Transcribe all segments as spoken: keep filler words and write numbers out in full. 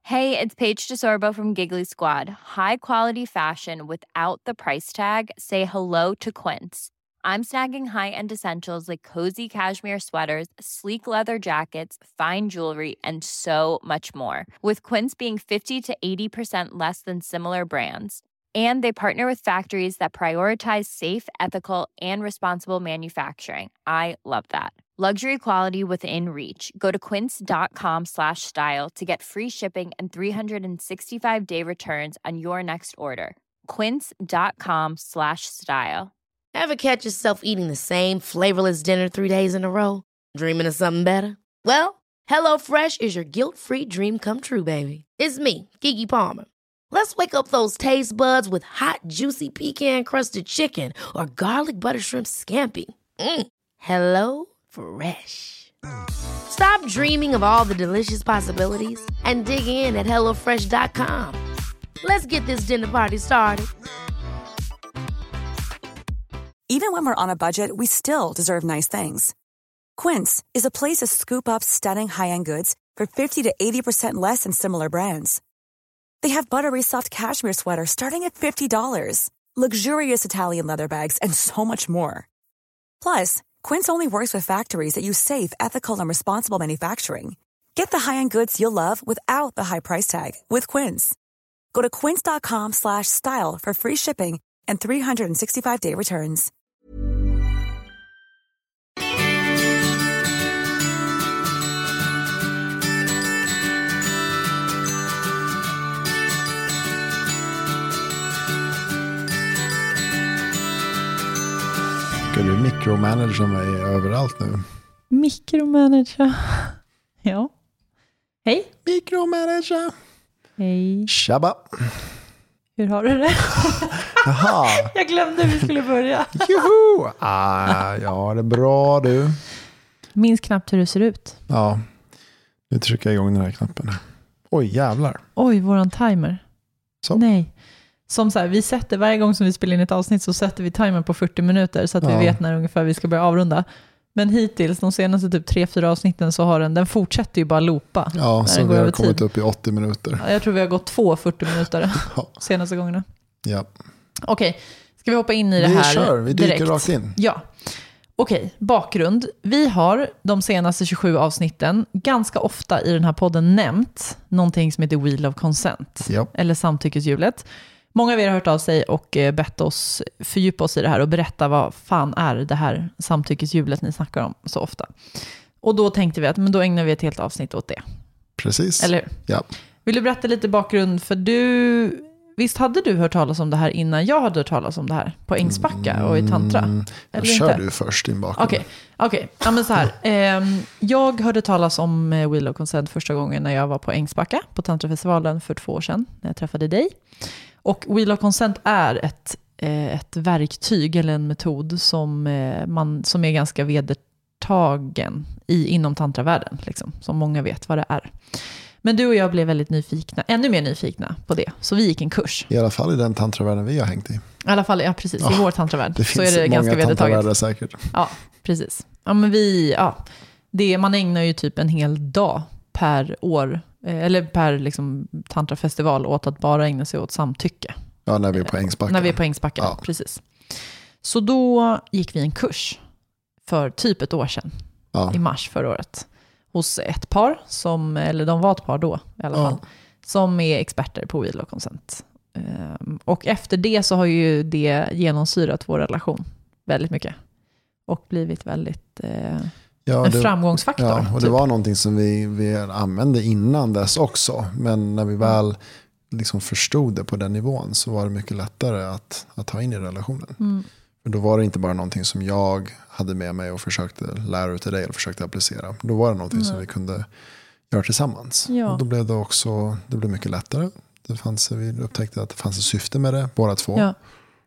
Hey, it's Paige DeSorbo from Giggly Squad. High quality fashion without the price tag. Say hello to Quince. I'm snagging high-end essentials like cozy cashmere sweaters, sleek leather jackets, fine jewelry, and so much more. With Quince being fifty to eighty percent less than similar brands. And they partner with factories that prioritize safe, ethical, and responsible manufacturing. I love that. Luxury quality within reach. Go to quince.com slash style to get free shipping and three sixty-five day returns on your next order. Quince.com slash style. Ever catch yourself eating the same flavorless dinner three days in a row? Dreaming of something better? Well, HelloFresh is your guilt-free dream come true, baby. It's me, Keke Palmer. Let's wake up those taste buds with hot, juicy pecan-crusted chicken or garlic butter shrimp scampi. Mm. Hello Fresh. Stop dreaming of all the delicious possibilities and dig in at hello fresh dot com. Let's get this dinner party started. Even when we're on a budget, we still deserve nice things. Quince is a place to scoop up stunning high-end goods for fifty to eighty percent less than similar brands. They have buttery soft cashmere sweaters starting at fifty dollars, luxurious Italian leather bags, and so much more. Plus, Quince only works with factories that use safe, ethical, and responsible manufacturing. Get the high-end goods you'll love without the high price tag with Quince. Go to quince.com slash style for free shipping and three sixty-five day returns. Ska du mikromanagera mig överallt nu? Mikromanagera. Ja. Hej. Mikromanagera. Hej. Tjabba. Hur har du det? Jaha. Jag glömde vi skulle börja. Juhu. Ah, ja, det är bra du. Minns knappt hur det ser ut. Ja. Nu trycker jag igång den här knappen. Oj, jävlar. Oj, våran timer. Så. Nej. Som så här, vi sätter varje gång som vi spelar in ett avsnitt så sätter vi timer på fyrtio minuter så att ja. vi vet när ungefär vi ska börja avrunda. Men hittills, de senaste typ tre fyra avsnitten så har den, den fortsätter ju bara loopa. Ja, så vi har kommit tid. upp i åttio minuter. Ja, jag tror vi har gått två fyrtio minuter ja. senaste gångerna. Ja. Okej, okay. Ska vi hoppa in i det vi här kör, vi dyker direkt? rakt in. Ja. Okej, okay. Bakgrund. Vi har de senaste tjugosju avsnitten ganska ofta i den här podden nämnt någonting som heter Wheel of Consent. Ja. Eller samtyckeshjulet. Många av er har hört av sig och bett oss fördjupa oss i det här och berätta vad fan är det här samtyckeshjulet ni snackar om så ofta. Och då tänkte vi att men då ägnar vi ett helt avsnitt åt det. Precis. Eller hur? Ja. Vill du berätta lite bakgrund? För du, visst hade du hört talas om det här innan jag hade hört talas om det här på Ängsbacka och i Tantra? Mm, eller kör inte? du först din bakgrund. Okej, okay. okay. Ja, men så här. Eh, jag hörde talas om Wheel of Consent första gången när jag var på Ängsbacka på Tantrafestivalen för två år sedan när jag träffade dig. Och Wheel of Consent är ett, ett verktyg eller en metod som, man, som är ganska vedertagen i, inom tantravärlden. Liksom, som många vet vad det är. Men du och jag blev väldigt nyfikna, ännu mer nyfikna på det. Så vi gick en kurs. I alla fall i den tantravärlden vi har hängt i. I alla fall, ja precis, oh, i vår tantravärld. Det så finns är det många ganska vedertaget. Säkert. Ja, precis. Ja, men vi, ja, det, man ägnar ju typ en hel dag per år eller per liksom, tantrafestival åt att bara ägna sig åt samtycke. Ja, när vi är på Ängsbacka. När vi är på Ängsbacka, ja. Precis. Så då gick vi en kurs för typ ett år sedan, ja. I mars förra året, hos ett par, som, eller de var ett par då i alla fall, ja. Som är experter på Wheel of Consent. Och efter det så har ju det genomsyrat vår relation väldigt mycket. Och blivit väldigt... Eh, Ja, en det, framgångsfaktor. Ja, och det typ. var någonting som vi, vi använde innan dess också. Men när vi väl liksom förstod det på den nivån så var det mycket lättare att, att ta in i relationen. Mm. För då var det inte bara någonting som jag hade med mig och försökte lära ut till dig eller försökte applicera. Då var det någonting mm. som vi kunde göra tillsammans. Ja. Och då blev det också det blev mycket lättare. Det fanns, vi upptäckte att det fanns ett syfte med det, båda två. Ja.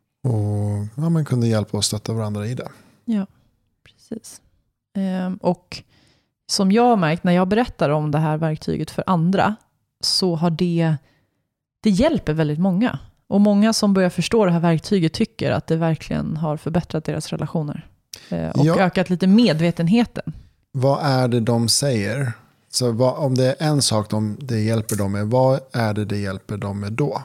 Och ja, man kunde hjälpa och stötta varandra i det. Ja, precis. Um, och som jag har märkt när jag berättar om det här verktyget för andra så har det det hjälper väldigt många. Och många som börjar förstå det här verktyget tycker att det verkligen har förbättrat deras relationer. Uh, och ja. ökat lite medvetenheten. Vad är det de säger? Så vad, om det är en sak de, det hjälper dem med, vad är det det hjälper dem med då?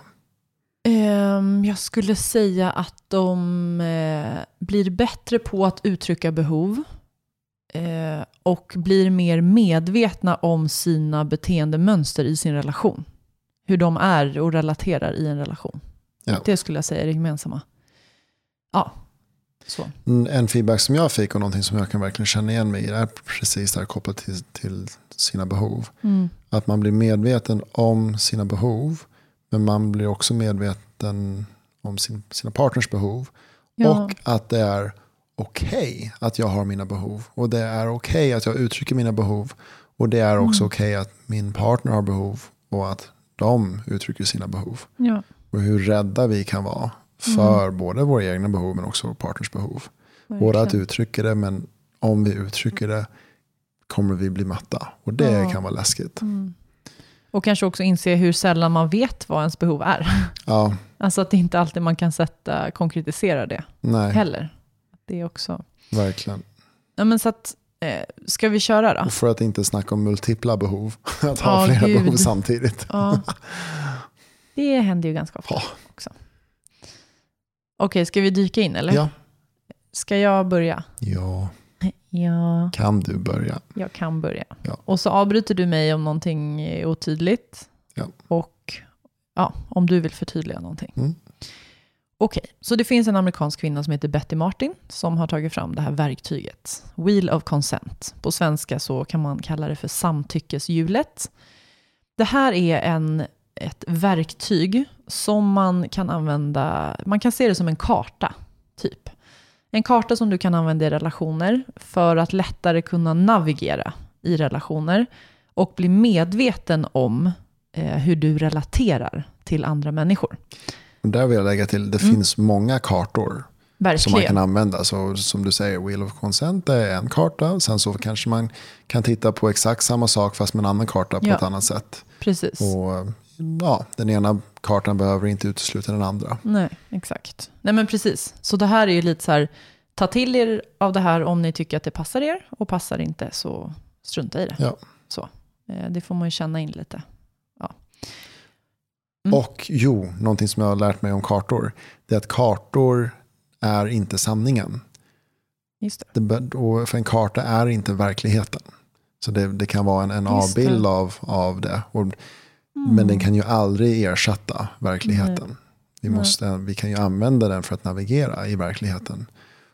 Um, jag skulle säga att de eh, blir bättre på att uttrycka behov eh, och blir mer medvetna om sina beteendemönster i sin relation. Hur de är och relaterar i en relation. Ja. Det skulle jag säga är det gemensamma. Ja, så. En feedback som jag fick och någonting som jag kan verkligen känna igen mig i är precis där kopplat till, till sina behov. Mm. Att man blir medveten om sina behov, men man blir också medveten om sin, sina partners behov. Ja. Och att det är okej okay att jag har mina behov. Och det är okej okay att jag uttrycker mina behov. Och det är också mm. okej okay att min partner har behov och att de uttrycker sina behov. Ja. Och hur rädda vi kan vara för mm. både våra egna behov men också vår partners behov. Verkligen. Både att uttrycka det, men om vi uttrycker det kommer vi bli matta. Och det ja. kan vara läskigt. Mm. Och kanske också inse hur sällan man vet vad ens behov är. Ja. Alltså att det inte alltid man kan sätta, konkretisera det. Nej. Heller. Det är också... Verkligen. Ja, men så att, eh, ska vi köra då? Och för att inte snacka om multipla behov. Att ha oh, flera Gud. behov samtidigt. Ja. Det händer ju ganska ofta ja. också. Okej, ska vi dyka in eller? Ja. Ska jag börja? Ja. Ja. Kan du börja? Jag kan börja. Ja. Och så avbryter du mig om någonting är otydligt. Ja. Och ja, om du vill förtydliga någonting. Mm. Okej, så det finns en amerikansk kvinna som heter Betty Martin som har tagit fram det här verktyget. Wheel of Consent. På svenska så kan man kalla det för samtyckeshjulet. Det här är en, ett verktyg som man kan använda, man kan se det som en karta typ. En karta som du kan använda i relationer för att lättare kunna navigera i relationer och bli medveten om eh, hur du relaterar till andra människor. Och där vill jag lägga till, det mm. finns många kartor Verkligen. som man kan använda. Så som du säger, Wheel of Consent är en karta. Sen så kanske man kan titta på exakt samma sak fast med en annan karta på ja. ett annat sätt. Precis. Och ja, den ena kartan behöver inte utesluta den andra. Nej, exakt. Nej men precis. Så det här är ju lite så här, ta till er av det här om ni tycker att det passar er. Och passar inte så strunta i det. Ja. Så, det får man ju känna in lite. Ja. Mm. Och jo, någonting som jag har lärt mig om kartor. Det är att kartor är inte sanningen. Just det. Det, och för en karta är inte verkligheten. Så det, det kan vara en, en avbild av, av det. Och, mm. Men den kan ju aldrig ersätta verkligheten. Nej. Vi, måste, vi kan ju använda den för att navigera i verkligheten.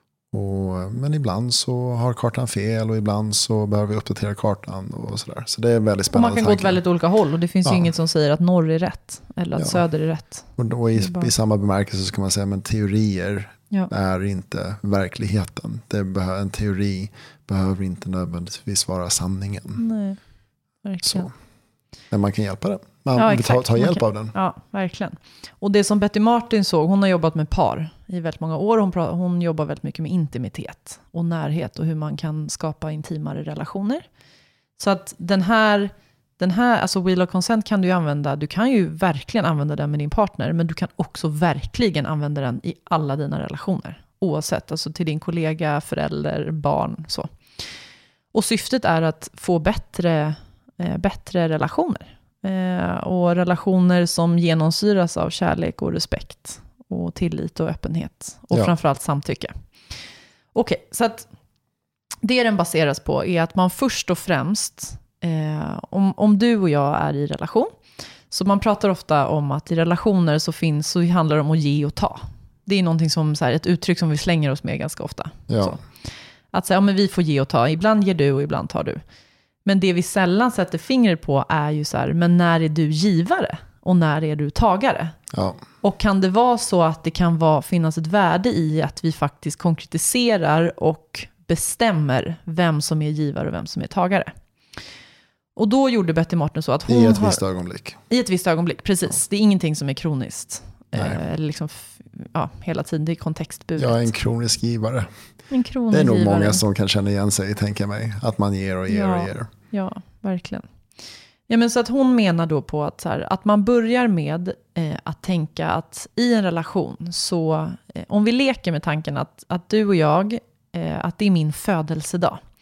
Och, men ibland så har kartan fel och ibland så behöver vi uppdatera kartan och sådär. Så det är väldigt spännande. Och man kan tanke. gå åt väldigt olika håll och det finns ja. ju inget som säger att norr är rätt eller att ja. söder är rätt. Och, och i, bara... i samma bemärkelse så kan man säga att teorier ja. är inte verkligheten. Det behö, en teori behöver inte nödvändigtvis vara sanningen. Nej, verkligen. Så. Men man kan hjälpa den. Man ja, ta, ta hjälp kan, av den. Ja, verkligen. Och det som Betty Martin såg, hon har jobbat med par i väldigt många år. Hon, pra, hon jobbar väldigt mycket med intimitet och närhet och hur man kan skapa intimare relationer. Så att den här, den här alltså Wheel of Consent kan du ju använda, du kan ju verkligen använda den med din partner, men du kan också verkligen använda den i alla dina relationer. Oavsett, alltså till din kollega, förälder, barn, så. Och syftet är att få bättre, eh, bättre relationer. Eh, och relationer som genomsyras av kärlek och respekt och tillit och öppenhet och ja. framförallt samtycke. Okej, okay, så att det den baseras på är att man först och främst eh, om, om du och jag är i relation, så man pratar ofta om att i relationer så finns så handlar det om att ge och ta. Det är någonting som så här, ett uttryck som vi slänger oss med ganska ofta. Ja. Så. Att säga, ja, men vi får ge och ta, ibland ger du och ibland tar du. Men det vi sällan sätter fingret på är ju så här, men när är du givare och när är du tagare? Ja. Och kan det vara så att det kan vara, finnas ett värde i att vi faktiskt konkretiserar och bestämmer vem som är givare och vem som är tagare? Och då gjorde Betty Martin så att hon I ett har, visst ögonblick. I ett visst ögonblick, precis. Ja. Det är ingenting som är kroniskt. Eh, liksom, ja, hela tiden, det är kontextburet. Jag är en kronisk givare. En kronisk det är nog givare. Många som kan känna igen sig, tänker mig. Att man ger och ger ja, och ger. Ja, verkligen. Ja, men så att hon menar då på att, så här, att man börjar med eh, att tänka att i en relation så, eh, om vi leker med tanken att, att du och jag, eh, att det är min födelsedag.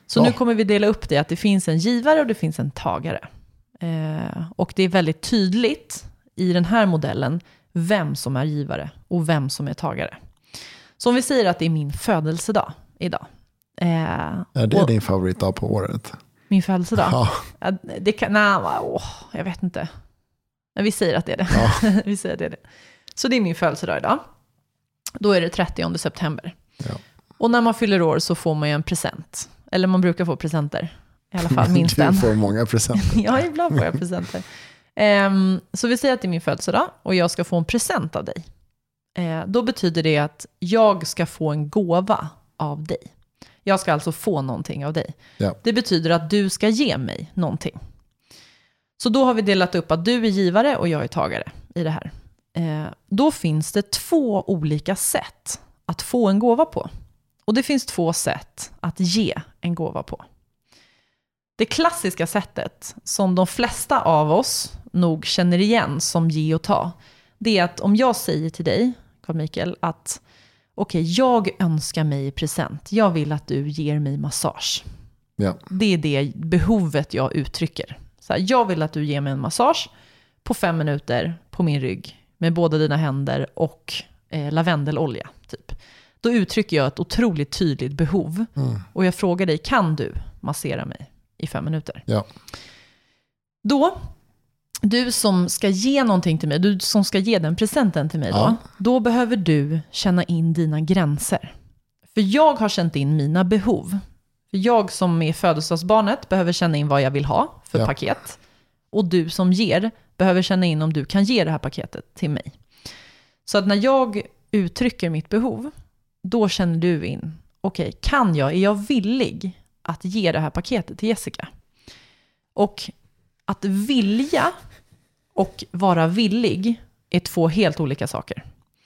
Så Ja. nu kommer vi dela upp det att det finns en givare och det finns en tagare. Eh, och det är väldigt tydligt i den här modellen vem som är givare och vem som är tagare. Så om vi säger att det är min födelsedag idag. Eh, Är det och din favoritdag på året? min födelsedag? Ja. Ja, det kan, nej, åh, jag vet inte. Men vi säger att det är det. Ja. vi säger att det är det. Så det är min födelsedag idag. Då är det trettionde september. Ja. Och när man fyller år så får man ju en present. Eller man brukar få presenter. I alla fall minst Du en. får många presenter. Ja, ibland får jag presenter. Um, så vi säger att det är min födelsedag och jag ska få en present av dig. Uh, då betyder det att jag ska få en gåva av dig. Jag ska alltså få någonting av dig. Ja. Det betyder att du ska ge mig någonting. Så då har vi delat upp att du är givare och jag är tagare i det här. Uh, då finns det två olika sätt att få en gåva på. Och det finns två sätt att ge en gåva på. Det klassiska sättet som de flesta av oss nog känner igen som ge och ta, det är att om jag säger till dig, Carl Michael, att okej, okay, jag önskar mig i present. Jag vill att du ger mig massage. Ja. Det är det behovet jag uttrycker. Så här, jag vill att du ger mig en massage på fem minuter på min rygg med båda dina händer och eh, lavendelolja, typ. Då uttrycker jag ett otroligt tydligt behov. Mm. Och jag frågar dig, kan du massera mig i fem minuter? Ja. Då, du som ska ge någonting till mig, du som ska ge den presenten till mig, Ja. då, då behöver du känna in dina gränser. För jag har känt in mina behov. För jag som är födelsedagsbarnet behöver känna in vad jag vill ha för Ja. paket. Och du som ger behöver känna in om du kan ge det här paketet till mig. Så att när jag uttrycker mitt behov, då känner du in, okej, okay, kan jag, är jag villig att ge det här paketet till Jessica? Och att vilja och vara villig är två helt olika saker.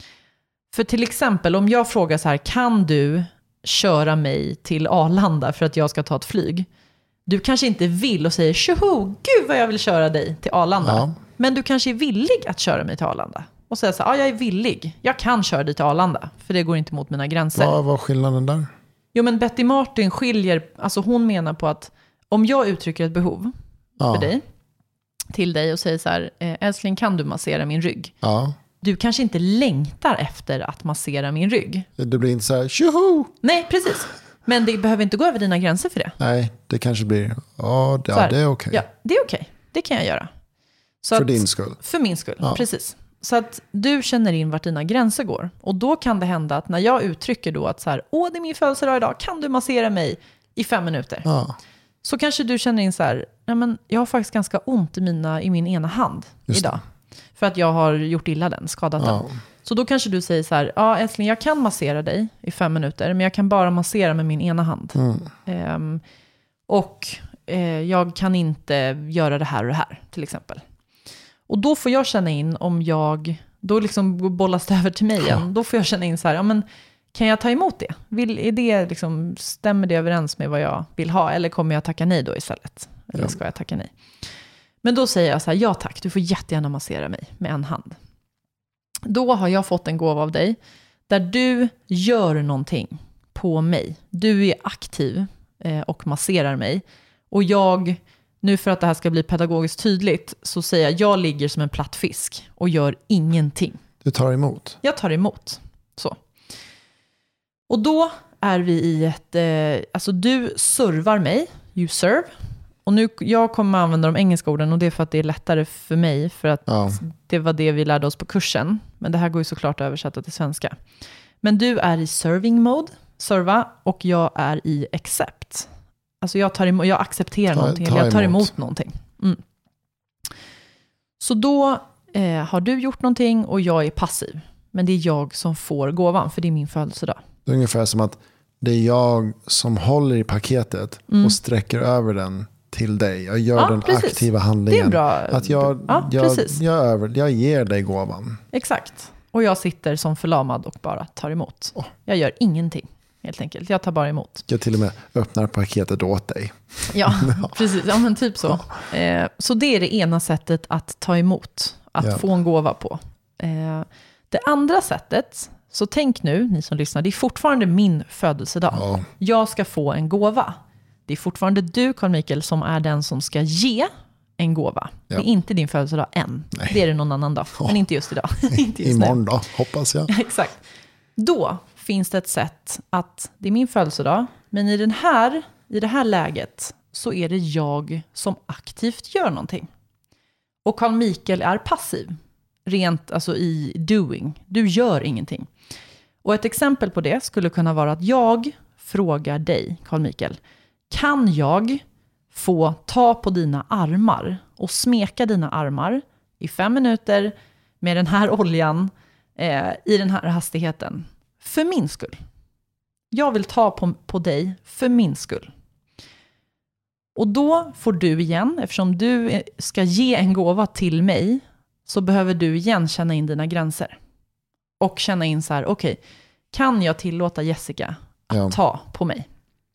För till exempel, om jag frågar så här, kan du köra mig till Arlanda för att jag ska ta ett flyg? Du kanske inte vill och säger, tjoho, gud vad jag vill köra dig till Arlanda. Ja. Men du kanske är villig att köra mig till Arlanda. Och säga så här, ja, jag är villig. Jag kan köra dig till Arlanda, för det går inte mot mina gränser. Vad var skillnaden där? Jo, men Betty Martin skiljer, alltså hon menar på att om jag uttrycker ett behov Ja. för dig, till dig och säger så här, älskling, kan du massera min rygg? Ja. Du kanske inte längtar efter att massera min rygg. Det blir inte så här, tjoho! Nej, precis. Men det behöver inte gå över dina gränser för det. Nej, det kanske blir, ja, det, Så här, ja, det är okej. Ja, det är okej. Det kan jag göra. Så För att, din skull. För min skull, Ja. precis. Så att du känner in vart dina gränser går. Och då kan det hända att när jag uttrycker då att så här, åh, det är min födelsedag idag, kan du massera mig i fem minuter? Ja. Så kanske du känner in så här, nej men jag har faktiskt ganska ont i, mina, i min ena hand Just idag. För att jag har gjort illa den, skadat Ja. den. Så då kanske du säger så här, ja älskling, jag kan massera dig i fem minuter, men jag kan bara massera med min ena hand. Mm. Ehm, och eh, jag kan inte göra det här och det här, till exempel. Och då får jag känna in om jag, då liksom bollas det över till mig igen. Ja. Då får jag känna in så här, ja men kan jag ta emot det? Vill, är det liksom, stämmer det överens med vad jag vill ha? Eller kommer jag tacka nej då istället? Eller Ja. ska jag tacka nej? Men då säger jag så här, ja tack, du får jättegärna massera mig med en hand. Då har jag fått en gåva av dig där du gör någonting på mig. Du är aktiv eh, och masserar mig. Och jag, nu för att det här ska bli pedagogiskt tydligt, så säger jag, jag ligger som en platt fisk och gör ingenting. Du tar emot. Jag tar emot. Så. Och då är vi i ett, eh, alltså du servar mig, you serve. Och nu, jag kommer använda de engelska orden och det är för att det är lättare för mig, för att Ja. det var det vi lärde oss på kursen. Men det här går ju såklart att översätta till svenska. Men du är i serving mode, serva, och jag är i accept. Alltså jag, tar emot, jag accepterar Ta- någonting, ta eller jag tar emot. emot någonting. Mm. Så då eh, har du gjort någonting och jag är passiv. Men det är jag som får gåvan, för det är min födelsedag. Det är ungefär som att det är jag som håller i paketet Mm. och sträcker över den till dig. Jag gör Ja, den precis. aktiva Det är handlingen. en bra... Att jag, ja, jag, precis. jag, över, jag ger dig gåvan. Exakt. Och jag sitter som förlamad och bara tar emot. Åh. Jag gör ingenting, helt enkelt. Jag tar bara emot. Jag till och med öppnar paketet åt dig. Ja, precis. Ja, men typ så. Eh, så det är det ena sättet att ta emot. Att Ja. få en gåva på. Eh, det andra sättet, så tänk nu, ni som lyssnar, det är fortfarande min födelsedag. Ja. Jag ska få en gåva. det är fortfarande du, Carl Michael, som är den som ska ge en gåva. Ja. Det är inte din födelsedag än. Nej. Det är det någon annan dag, ja. Men inte just idag. inte just imorgon då, hoppas jag. Exakt. Då finns det ett sätt att det är min födelsedag, men i, den här, i det här läget så är det jag som aktivt gör någonting. Och Carl Michael är passiv, rent alltså i doing. Du gör ingenting. Och ett exempel på det skulle kunna vara att jag frågar dig, Carl Michael, kan jag få ta på dina armar och smeka dina armar i fem minuter med den här oljan eh, i den här hastigheten? För min skull. Jag vill ta på, på dig för min skull. Och då får du igen, eftersom du ska ge en gåva till mig, så behöver du igen känna in dina gränser. Och känna in så här, okej, okay, kan jag tillåta Jessica att ja. ta på mig?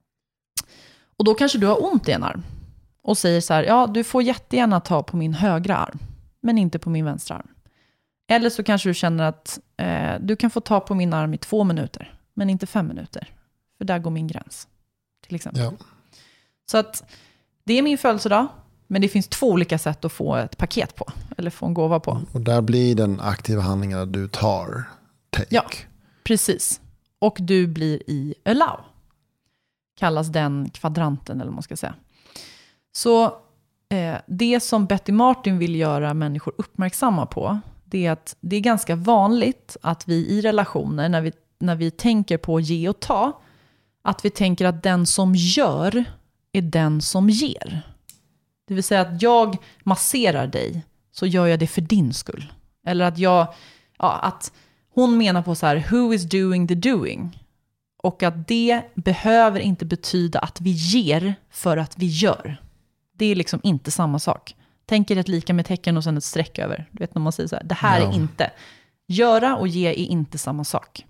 Och då kanske du har ont i en arm. Och säger så här, ja, du får jättegärna ta på min högra arm, men inte på min vänstra arm. Eller så kanske du känner att eh, du kan få ta på min arm i två minuter, men inte fem minuter. För där går min gräns, till exempel. Ja. Så att det är min födelsedag, men det finns två olika sätt att få ett paket på, eller få en gåva på. Och där blir den aktiva handlingen att du tar take. Ja, precis. Och du blir i allow. Kallas den kvadranten, eller vad man ska säga. Så eh, det som Betty Martin vill göra människor uppmärksamma på, det är att det är ganska vanligt att vi i relationer, när vi, när vi tänker på ge och ta, att vi tänker att den som gör är den som ger. Det vill säga att jag masserar dig, så gör jag det för din skull. Eller att jag, ja, att hon menar på så här, who is doing the doing? Och att det behöver inte betyda att vi ger för att vi gör. Det är liksom inte samma sak. Tänk er ett lika med tecken och sen ett streck över. Du vet när man säger så här, det här ja. är inte. Göra och ge är inte samma sak.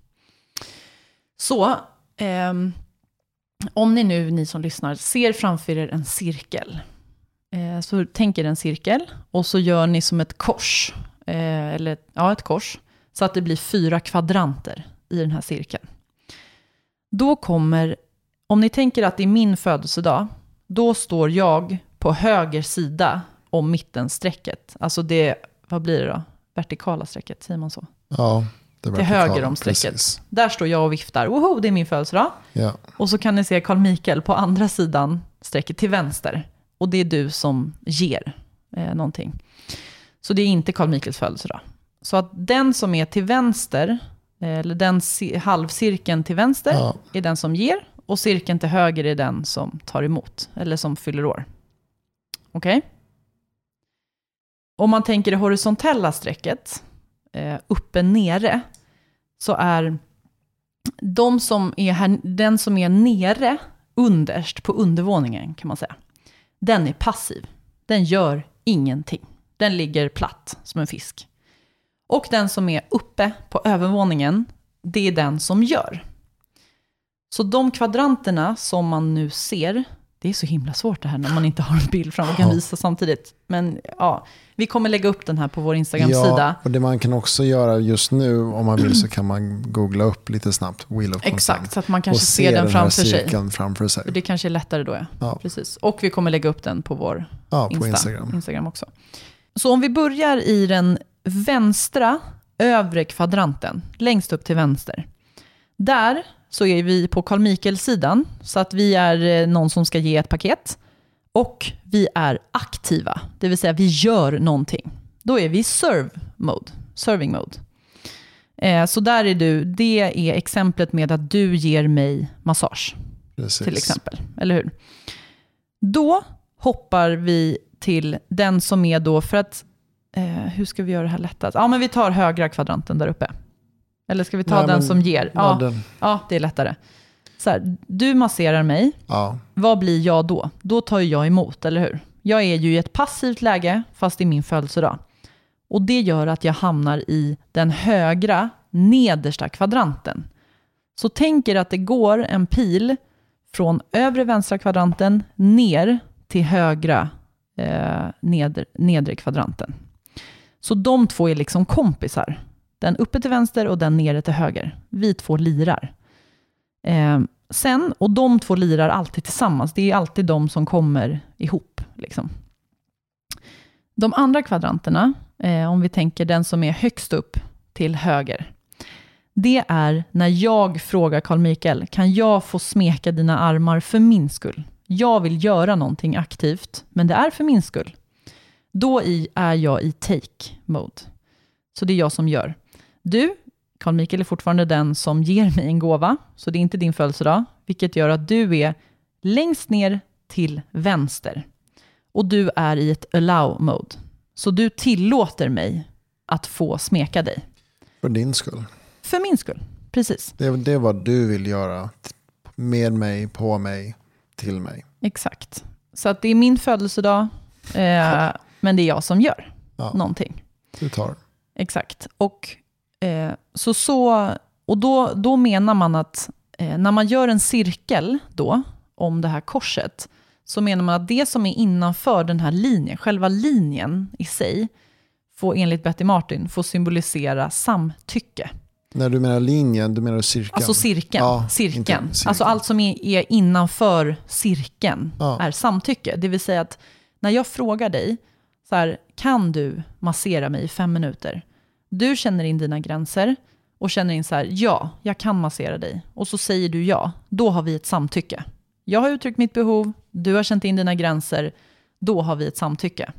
Så, eh, om ni nu, ni som lyssnar, ser framför er en cirkel. Eh, så tänk er en cirkel och så gör ni som ett kors. Eh, eller ja, ett kors. Så att det blir fyra kvadranter i den här cirkeln. Då kommer, om ni tänker att det är min födelsedag, då står jag på höger sida om mittensträcket. Alltså det, vad blir det då? Vertikala strecket, säger man så? Ja, det är till höger om strecket. Precis. Där står jag och viftar. Woho, det är min födelsedag. Ja. Och så kan ni se Carl Michael på andra sidan strecket till vänster. Och det är du som ger eh, någonting. Så det är inte Carl Michaels födelsedag. Så att den som är till vänster, eller den halvcirkeln till vänster, ja. är den som ger. Och cirkeln till höger är den som tar emot. Eller som fyller år. Okej? Okay? Om man tänker det horisontella strecket, eh, uppe nere, så är de som är här, den som är nere underst på undervåningen, kan man säga. Den är passiv. Den gör ingenting. Den ligger platt som en fisk. Och den som är uppe på övervåningen, det är den som gör. Så de kvadranterna som man nu ser, det är så himla svårt det här när man inte har en bild fram och kan visa samtidigt. Men ja, vi kommer lägga upp den här på vår Instagram-sida. Ja, och det man kan också göra just nu, om man vill, så kan man googla upp lite snabbt Wheel of Consent. Exakt, så att man kanske ser den, den framför sig. framför sig. Det kanske är lättare då, ja. ja. Precis. Och vi kommer lägga upp den på vår ja, på Insta, Instagram. Instagram också. Så om vi börjar i den vänstra övre kvadranten, längst upp till vänster. Där så är vi på Carl Michael-sidan, så att vi är någon som ska ge ett paket. Och vi är aktiva, det vill säga vi gör någonting. Då är vi i serve mode, serving mode. Eh, så där är du, det är exemplet med att du ger mig massage. Precis. Till exempel, eller hur? Då hoppar vi till den som är då, för att eh, hur ska vi göra det här lättast? Ja, men vi tar högra kvadranten där uppe. Eller ska vi ta Nej, den som ger? Ja, den. ja, det är lättare. Så här, du masserar mig. Ja. Vad blir jag då? Då tar jag emot, eller hur? Jag är ju i ett passivt läge, fast i min födelsedag. Och det gör att jag hamnar i den högra, nedersta kvadranten. Så tänk er att det går en pil från övre vänstra kvadranten ner till högra eh, neder, nedre kvadranten. Så de två är liksom kompisar. Den uppe till vänster och den nere till höger. Vi två lirar. Eh, sen, och de två lirar alltid tillsammans. Det är alltid de som kommer ihop. Liksom. De andra kvadranterna, eh, om vi tänker den som är högst upp till höger. Det är när jag frågar Carl Michael, kan jag få smeka dina armar för min skull? Jag vill göra någonting aktivt, men det är för min skull. Då i, är jag i take mode. Så det är jag som gör. Du, Carl Michael, är fortfarande den som ger mig en gåva. Så det är inte din födelsedag. Vilket gör att du är längst ner till vänster. Och du är i ett allow mode. Så du tillåter mig att få smeka dig. För din skull. För min skull, precis. Det, det är vad du vill göra. Med mig, på mig, till mig. Exakt. Så att det är min födelsedag. Eh, men det är jag som gör ja. någonting. Du tar. Exakt. Och, eh, så, så, och då, då menar man att eh, när man gör en cirkel då, om det här korset, så menar man att det som är innanför den här linjen, själva linjen i sig, får enligt Betty Martin få symbolisera samtycke. När du menar linjen, du menar cirkeln? Alltså cirkeln. Ja, cirkeln. cirkeln. Alltså allt som är, är innanför cirkeln ja. är samtycke. Det vill säga att när jag frågar dig, så här, kan du massera mig i fem minuter? Du känner in dina gränser och känner in så här, ja, jag kan massera dig. Och så säger du ja, då har vi ett samtycke. Jag har uttryckt mitt behov, du har känt in dina gränser, då har vi ett samtycke.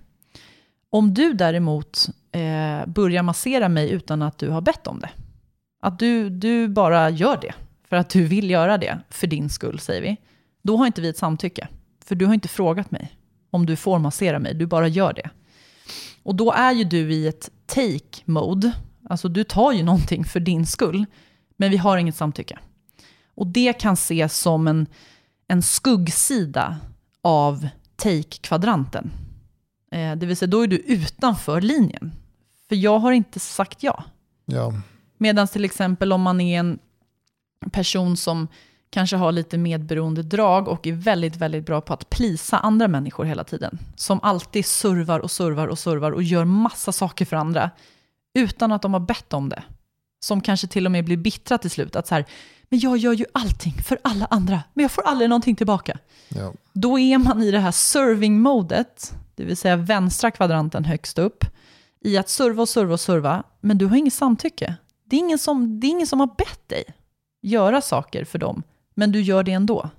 Om du däremot eh, börjar massera mig utan att du har bett om det, att du, du bara gör det för att du vill göra det för din skull, säger vi, då har inte vi ett samtycke. För du har inte frågat mig om du får massera mig, du bara gör det. Och då är ju du i ett take mode, alltså du tar ju någonting för din skull, men vi har inget samtycke. Och det kan ses som en, en skuggsida av take-kvadranten. Eh, det vill säga, då är du utanför linjen. För jag har inte sagt ja. Ja. Medan till exempel om man är en person som kanske har lite medberoende drag och är väldigt, väldigt bra på att plisa andra människor hela tiden. Som alltid servar och servar och servar och gör massa saker för andra utan att de har bett om det. Som kanske till och med blir bittra till slut. Att så här, men jag gör ju allting för alla andra, men jag får aldrig någonting tillbaka. Ja. Då är man i det här serving-modet, det vill säga vänstra kvadranten högst upp, i att serva och serva och serva, men du har inget samtycke. Det är ingen som, det är ingen som har bett dig göra saker för dem, men du gör det ändå.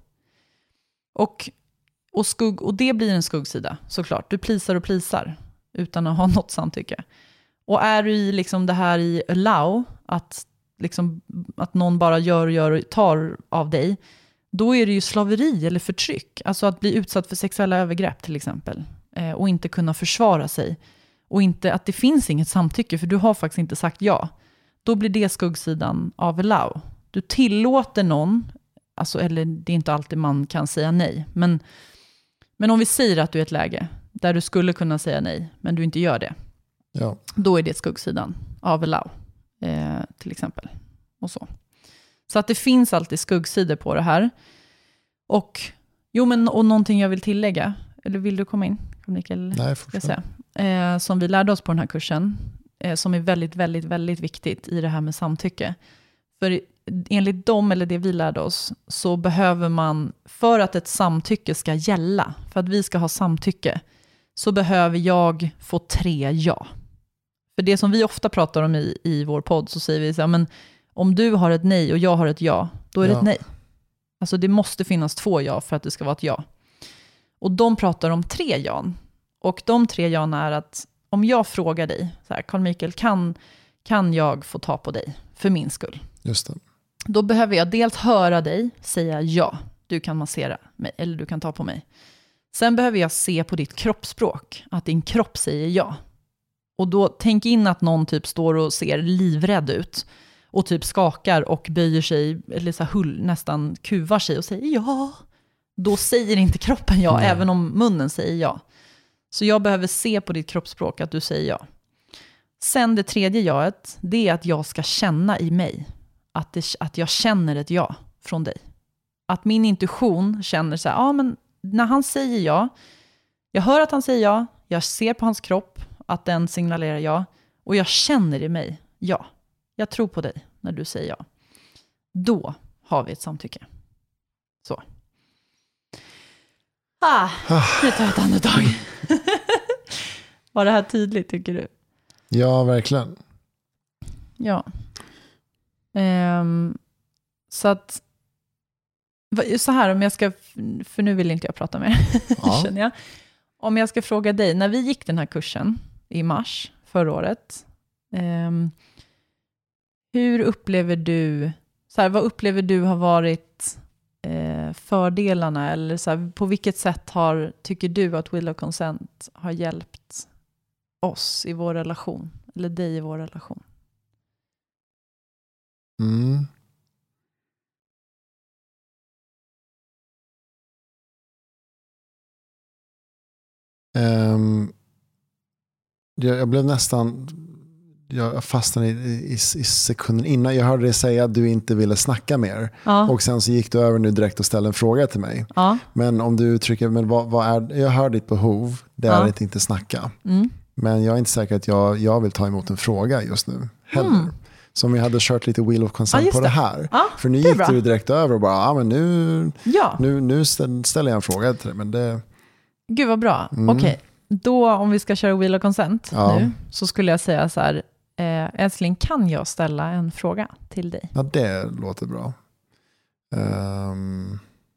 Och, och, skugg, och det blir en skuggsida, såklart. Du plisar och plisar utan att ha något samtycke. Och är du i liksom det här i allow, att, liksom, att någon bara gör och gör och tar av dig, då är det ju slaveri eller förtryck. Alltså att bli utsatt för sexuella övergrepp till exempel. Eh, och inte kunna försvara sig. Och inte att det finns inget samtycke, för du har faktiskt inte sagt ja. Då blir det skuggsidan av allow. Du tillåter någon, alltså, eller det är inte alltid man kan säga nej. Men, men om vi säger att du är i ett läge där du skulle kunna säga nej, men du inte gör det. Ja. Då är det skuggsidan av allow, eh, till exempel. Och så. Så att det finns alltid skuggsidor på det här. Och, jo, men, och någonting jag vill tillägga. Eller vill du komma in? Mikael, Nej, ska säga. Eh, som vi lärde oss på den här kursen. Eh, som är väldigt, väldigt, väldigt viktigt i det här med samtycke. För enligt dem, eller det vi lärde oss, så behöver man, för att ett samtycke ska gälla, för att vi ska ha samtycke, så behöver jag få tre ja. För det som vi ofta pratar om i, i vår podd, så säger vi så här, men om du har ett nej och jag har ett ja, då är det ja. ett nej. Alltså det måste finnas två ja för att det ska vara ett ja. Och de pratar om tre ja. Och de tre ja är att om jag frågar dig, så här, Carl Michael, kan, kan jag få ta på dig för min skull? Just det. Då behöver jag dels höra dig säga ja, du kan massera mig eller du kan ta på mig. Sen behöver jag se på ditt kroppsspråk att din kropp säger ja. Och då tänk in att någon typ står och ser livrädd ut och typ skakar och böjer sig, eller så här hull, nästan kuvar sig och säger ja. Då säger inte kroppen ja, mm. även om munnen säger ja. Så jag behöver se på ditt kroppsspråk att du säger ja. Sen det tredje jaet, det är att jag ska känna i mig att, det, att jag känner ett ja från dig. Att min intuition känner så här, ja men när han säger ja, jag hör att han säger ja, jag ser på hans kropp att den signalerar ja, och jag känner i mig ja. Jag tror på dig när du säger ja. Då har vi ett samtycke. Så. Ah, nu tar jag ett andetag. Var det här tydligt, tycker du? Ja, verkligen. Ja. Um, så att så här, om jag ska, för nu vill inte jag prata mer, ja. känner jag. Om jag ska fråga dig, när vi gick den här kursen i mars förra året, um, hur upplever du, så här, vad upplever du har varit eh, fördelarna, eller så här, på vilket sätt har, tycker du att Wheel of Consent har hjälpt oss i vår relation, eller dig i vår relation? Mm. Um, jag, jag blev nästan jag fastnade i, i, i sekunden innan jag hörde dig säga att du inte ville snacka mer. Ja. Och sen så gick du över nu direkt och ställde en fråga till mig. Ja. Men om du uttrycker, men vad, vad är, jag hör ditt behov, det är ja. att inte snacka. Mm. Men jag är inte säker att jag, jag vill ta emot en fråga just nu heller. Mm. Som vi hade kört lite Wheel of Consent ja, på det, det här. Ja, för nu gick du direkt över och bara, ja men nu, ja. nu, nu ställer jag en fråga till dig. Men det... Gud vad bra. Mm. Okej, okay. Då om vi ska köra Wheel of Consent ja. nu, så skulle jag säga så här, eh, älskling, kan jag ställa en fråga till dig? Ja, det låter bra. Um,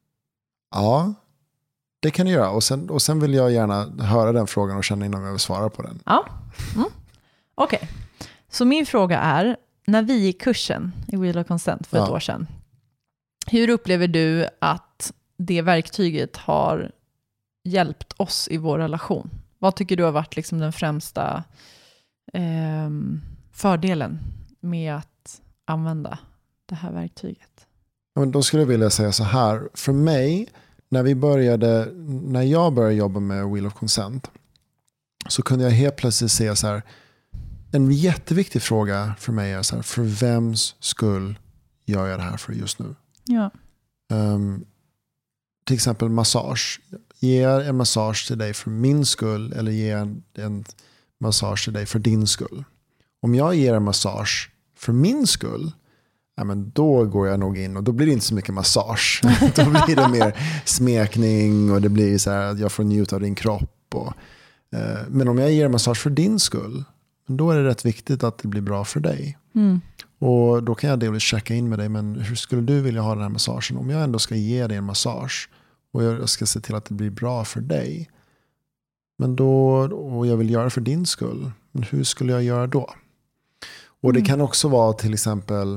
ja, det kan du göra. Och sen, och sen vill jag gärna höra den frågan och känna innan jag vill svara på den. Ja, mm. Okej. Okay. Så min fråga är, när vi gick kursen i Wheel of Consent för ja. ett år sedan, hur upplever du att det verktyget har hjälpt oss i vår relation? Vad tycker du har varit liksom den främsta eh, fördelen med att använda det här verktyget? Ja, men då skulle jag vilja säga så här. För mig, när vi började, när jag började jobba med Wheel of Consent, så kunde jag helt plötsligt se så här, en jätteviktig fråga för mig är så här, för vems skull gör jag det här för just nu? Ja. Um, till exempel massage. Ger jag en massage till dig för min skull, eller ger jag en, en massage till dig för din skull? Om jag ger en massage för min skull, ja, men då går jag nog in och då blir det inte så mycket massage. Då blir det mer smekning och det blir så här att jag får njuta av din kropp. Och, eh, men om jag ger en massage för din skull, då är det rätt viktigt att det blir bra för dig. Mm. Och då kan jag delvis checka in med dig, men hur skulle du vilja ha den här massagen? Om jag ändå ska ge dig en massage och jag ska se till att det blir bra för dig, men då, och jag vill göra det för din skull, men hur skulle jag göra då? Och mm. det kan också vara till exempel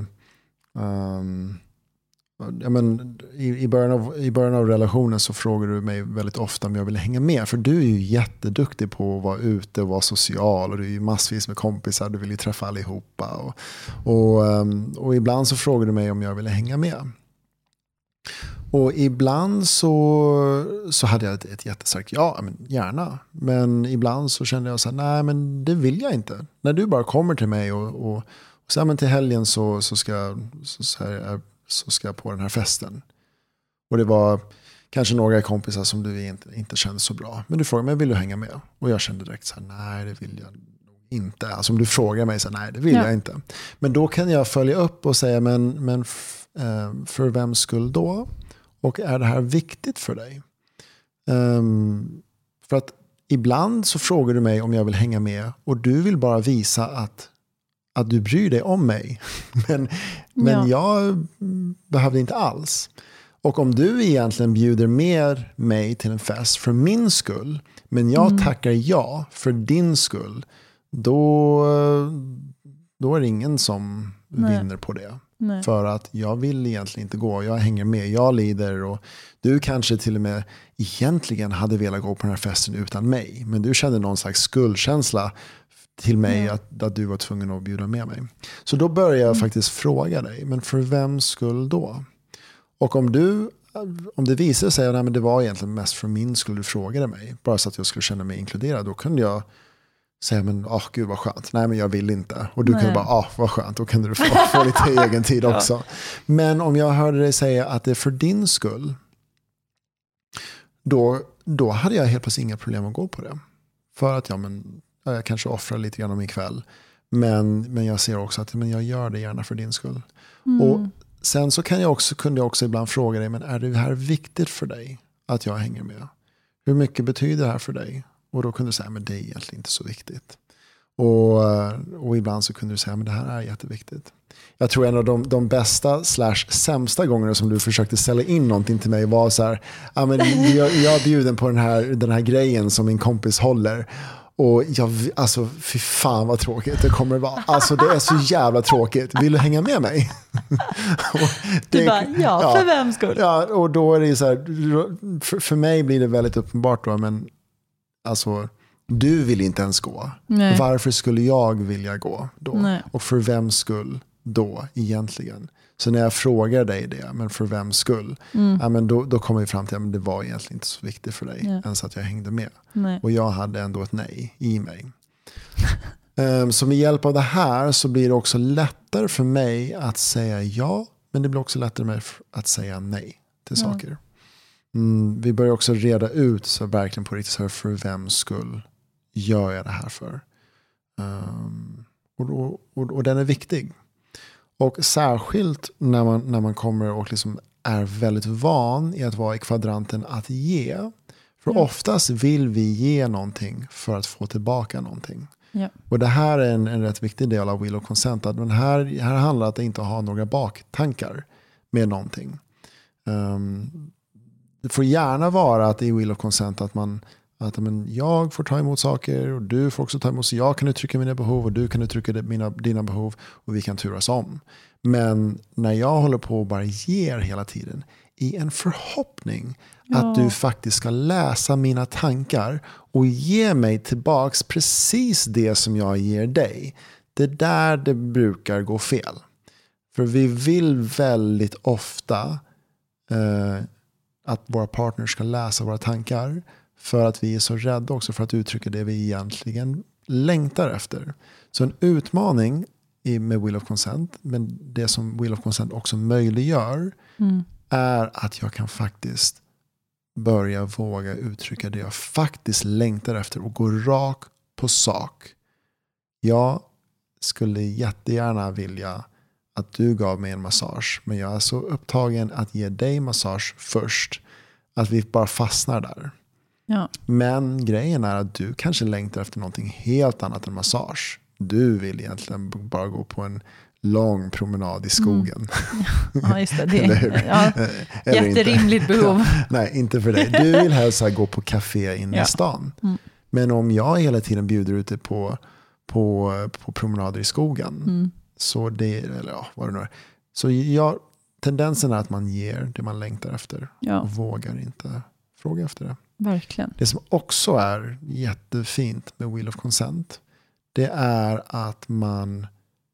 um, ja, men, i, i, början av, i början av relationen så frågar du mig väldigt ofta om jag vill hänga med, för du är ju jätteduktig på att vara ute och vara social, och du är ju massvis med kompisar, du vill ju träffa allihopa och, och, um, och ibland så frågar du mig om jag vill hänga med. Och ibland så, så hade jag ett, ett jättestarkt ja, men gärna. Men ibland så kände jag så här, nej men det vill jag inte. När du bara kommer till mig och, och, och så, men till helgen så, så, ska, så, så, här, så ska jag på den här festen. Och det var kanske några kompisar som du inte, inte kände så bra. Men du frågade mig, vill du hänga med? Och jag kände direkt så här, nej det vill jag inte. Alltså om du frågar mig så här, nej det vill ja. jag inte. Men då kan jag följa upp och säga, men, men f, eh, för vem skull då? Och är det här viktigt för dig? Um, för att ibland så frågar du mig om jag vill hänga med och du vill bara visa att, att du bryr dig om mig. men men ja. jag behövde inte alls. Och om du egentligen bjuder med mig till en fest för min skull, men jag mm. tackar ja för din skull, då, då är det ingen som Nej. vinner på det. Nej. För att jag vill egentligen inte gå. Jag hänger med, jag lider. Och du kanske till och med egentligen hade velat gå på den här festen utan mig. Men du kände någon slags skuldkänsla till mig mm. att, att du var tvungen att bjuda med mig. Så då börjar jag mm. faktiskt fråga dig. Men för vem skull då? Och om du om det visar sig att det var egentligen mest för min skull du frågade mig. Bara så att jag skulle känna mig inkluderad. Då kunde jag säga, men åh oh, gud vad skönt. Nej men jag vill inte. Och du Nej. kunde bara, åh oh, vad skönt. Då kunde du få, få lite egen tid också. Ja. Men om jag hörde dig säga att det är för din skull. Då, då hade jag helt plötsligt inga problem att gå på det. För att ja, men, jag kanske offrar lite grann om min kväll. Men, men jag ser också att men jag gör det gärna för din skull. Mm. Och sen så kan jag också, kunde jag också ibland fråga dig, men är det här viktigt för dig att jag hänger med? Hur mycket betyder det här för dig? Och då kunde du säga, men det är egentligen inte så viktigt. Och, och ibland så kunde du säga, men det här är jätteviktigt. Jag tror en av de, de bästa slash sämsta gångerna som du försökte sälja in någonting till mig var så här, ja, men jag, jag är bjuden på den här, den här grejen som min kompis håller. Och jag, alltså fy fan vad tråkigt det kommer vara. Alltså det är så jävla tråkigt. Vill du hänga med mig? det, du bara, ja, ja för vem skull? Ja, och då är det så här, för, för mig blir det väldigt uppenbart då, men alltså du vill inte ens gå. Nej. Varför skulle jag vilja gå då? Nej. Och för vem skull då egentligen? Så när jag frågar dig det, men för vem skull? Mm. Ja, men då, då kommer vi fram till att det var egentligen inte så viktigt för dig. Ja. Ens att jag hängde med. Nej. Och jag hade ändå ett nej i mig. um, så med hjälp av det här så blir det också lättare för mig att säga ja. Men det blir också lättare för mig att säga nej till ja. saker. Mm, vi börjar också reda ut så verkligen på riktigt så för vem skull gör jag det här för. Um, och, och, och, och den är viktig. Och särskilt när man, när man kommer och liksom är väldigt van i att vara i kvadranten att ge. För ja. oftast vill vi ge någonting för att få tillbaka någonting. Ja. Och det här är en, en rätt viktig del av Wheel of Consent. Att men här, här handlar det om att inte ha några baktankar med någonting. Um, det får gärna vara att i Wheel of Consent att man att men, jag får ta emot saker och du får också ta emot, så jag kan uttrycka mina behov och du kan uttrycka mina, dina behov och vi kan turas om. Men när jag håller på och bara ger hela tiden i en förhoppning ja. att du faktiskt ska läsa mina tankar och ge mig tillbaks precis det som jag ger dig. Det där det brukar gå fel. För vi vill väldigt ofta eh, att våra partners ska läsa våra tankar. För att vi är så rädda också för att uttrycka det vi egentligen längtar efter. Så en utmaning med Wheel of Consent, men det som Wheel of Consent också möjliggör mm. är att jag kan faktiskt börja våga uttrycka det jag faktiskt längtar efter och gå rak på sak. Jag skulle jättegärna vilja att du gav mig en massage, men jag är så upptagen att ge dig massage först att vi bara fastnar där. Ja. Men grejen är att du kanske längtar efter någonting helt annat än massage. Du vill egentligen bara gå på en lång promenad i skogen. Mm. Ja, just det. Det är ja, jätterimligt behov. Ja, nej, inte för dig. Du vill helst gå på café inne ja. i stan. Mm. Men om jag hela tiden bjuder ut dig på, på, på promenader i skogen mm. så det, eller ja, vad det nu är. Så jag, tendensen är att man ger det man längtar efter ja. och vågar inte fråga efter det. Verkligen. Det som också är jättefint med Wheel of Consent, det är att man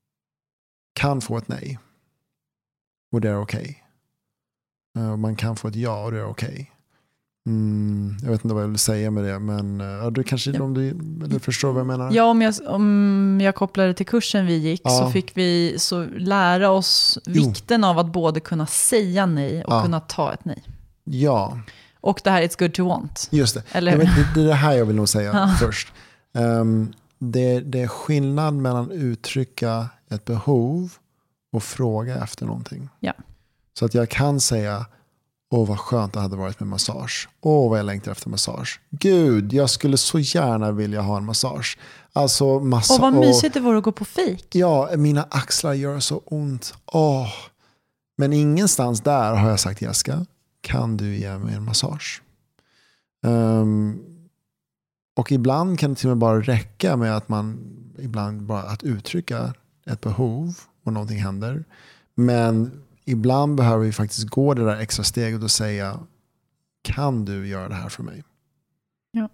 kan få ett nej. Och det är okej. Okay. Man kan få ett ja och det är okej. Okay. Mm, jag vet inte vad jag vill säga med det, men ja, du kanske ja. om du, du förstår vad jag menar. Ja, om jag, om jag kopplar det till kursen vi gick ja. så fick vi så lära oss vikten jo. av att både kunna säga nej och ja. kunna ta ett nej. Ja. Och det här it's good to want. Just det. Eller? Det, det är det här jag vill nog säga ja. först. Um, det, det är skillnad mellan uttrycka ett behov och fråga efter någonting. Ja. Så att jag kan säga, åh vad skönt det hade varit med massage. Åh vad jag längtar efter massage. Gud, jag skulle så gärna vilja ha en massage. Alltså massa, åh vad mysigt det vore att gå på fik. Ja, mina axlar gör så ont. Åh. Men ingenstans där har jag sagt, Jessica, kan du ge mig en massage? Um, och ibland kan det till och med bara räcka med att man ibland bara att uttrycka ett behov och någonting händer. Men ibland behöver vi faktiskt gå det där extra steget och säga, kan du göra det här för mig? Ja.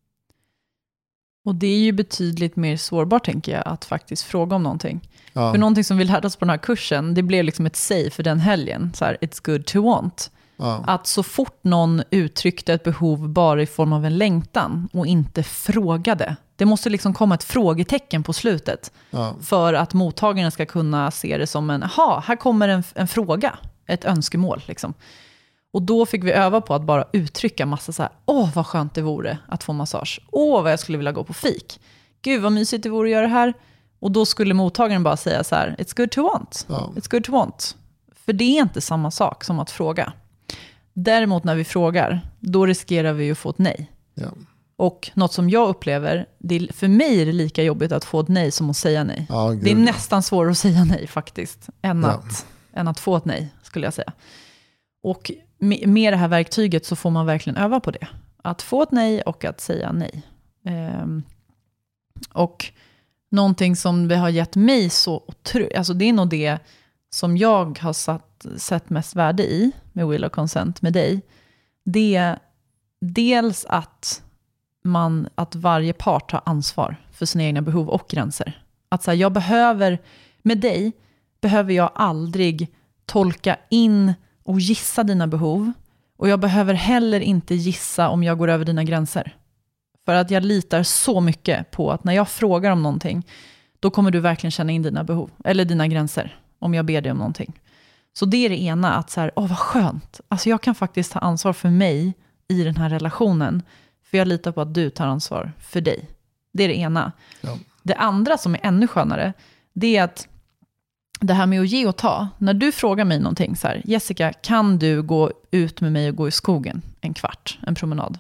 Och det är ju betydligt mer sårbart, tänker jag, att faktiskt fråga om någonting. Ja. För någonting som vi lärde oss på den här kursen, det blev liksom ett say för den helgen. Så här, it's good to want. Ja. Att så fort någon uttryckte ett behov bara i form av en längtan och inte frågade. Det måste liksom komma ett frågetecken på slutet. Ja. För att mottagaren ska kunna se det som en, aha, här kommer en, en fråga. Ett önskemål liksom. Och då fick vi öva på att bara uttrycka massa så här, åh vad skönt det vore att få massage. Åh vad jag skulle vilja gå på fik. Gud vad mysigt det vore att göra det här. Och då skulle mottagaren bara säga så här, it's good to want. Ja. It's good to want. För det är inte samma sak som att fråga. Däremot när vi frågar, då riskerar vi ju att få ett nej. Ja. Och något som jag upplever, det är, för mig är det lika jobbigt att få ett nej som att säga nej. Ja, gud, det är ja. nästan svårare att säga nej faktiskt, än, Ja. att, än att få ett nej, skulle jag säga. Och med, med det här verktyget så får man verkligen öva på det. Att få ett nej och att säga nej. Ehm, och någonting som vi har gett mig så otroligt, alltså det är nog det som jag har satt, sett mest värde i med Will of Consent med dig. Det är dels att man, att varje part tar ansvar för sina egna behov och gränser. Att så här, jag behöver, med dig behöver jag aldrig tolka in och gissa dina behov. Och jag behöver heller inte gissa om jag går över dina gränser. För att jag litar så mycket på att när jag frågar om någonting, då kommer du verkligen känna in dina behov, eller dina gränser, om jag ber dig om någonting. Så det är det ena, att så här, åh vad skönt. Alltså jag kan faktiskt ta ansvar för mig i den här relationen. För jag litar på att du tar ansvar för dig. Det är det ena. Ja. Det andra som är ännu skönare, det är att det här med att ge och ta. När du frågar mig någonting så här, Jessica, kan du gå ut med mig och gå i skogen en kvart, en promenad?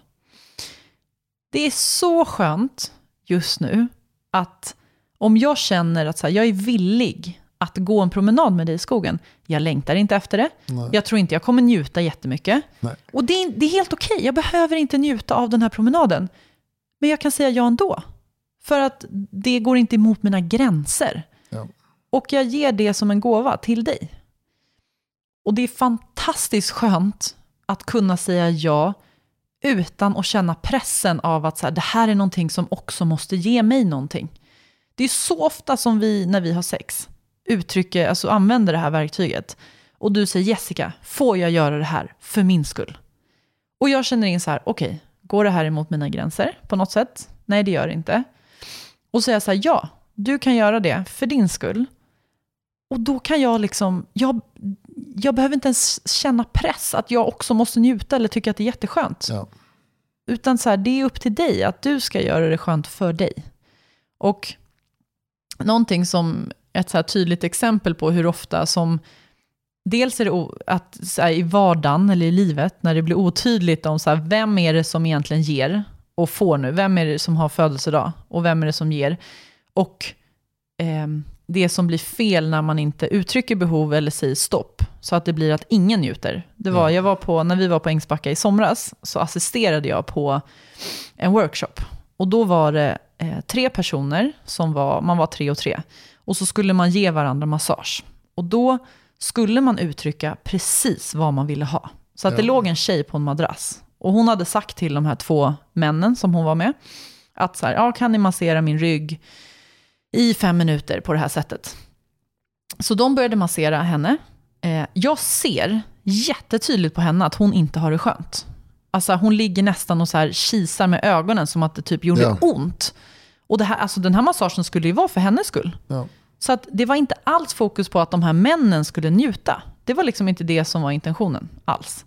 Det är så skönt just nu att om jag känner att så här, jag är villig att gå en promenad med dig i skogen, jag längtar inte efter det. Nej. Jag tror inte jag kommer njuta jättemycket. Nej. Och det är, det är helt okej. Jag behöver inte njuta av den här promenaden. Men jag kan säga ja ändå. För att det går inte emot mina gränser. Ja. Och jag ger det som en gåva till dig. Och det är fantastiskt skönt att kunna säga ja utan att känna pressen av att så här, det här är någonting som också måste ge mig någonting. Det är så ofta som vi, när vi har sex, uttrycker, alltså använder det här verktyget. Och du säger, Jessica, får jag göra det här för min skull? Och jag känner in så här, okej, okay, går det här emot mina gränser på något sätt? Nej, det gör det inte. Och så säger jag så här, ja, du kan göra det för din skull. Och då kan jag liksom, jag, jag behöver inte ens känna press att jag också måste njuta eller tycka att det är jätteskönt. Ja. Utan så här, det är upp till dig att du ska göra det skönt för dig. Och någonting som ett så här tydligt exempel på hur ofta som, dels är det o, att så här, i vardagen eller i livet, när det blir otydligt om så här, vem är det som egentligen ger och får nu, vem är det som har födelsedag och vem är det som ger, och eh, det som blir fel när man inte uttrycker behov eller säger stopp, så att det blir att ingen njuter. Det var, jag var på, när vi var på Ängsbacka i somras, så assisterade jag på en workshop. Och då var det eh, tre personer, som var, man var tre och tre. Och så skulle man ge varandra massage. Och då skulle man uttrycka precis vad man ville ha. Så att ja. Det låg en tjej på en madrass. Och hon hade sagt till de här två männen som hon var med, att så här, ja, kan ni massera min rygg i fem minuter på det här sättet. Så de började massera henne. Eh, jag ser jättetydligt på henne att hon inte har det skönt. Alltså hon ligger nästan och så här kisar med ögonen som att det typ gjorde ja. ont. Och det här, alltså den här massagen skulle ju vara för hennes skull. Ja. Så att det var inte alls fokus på att de här männen skulle njuta. Det var liksom inte det som var intentionen alls.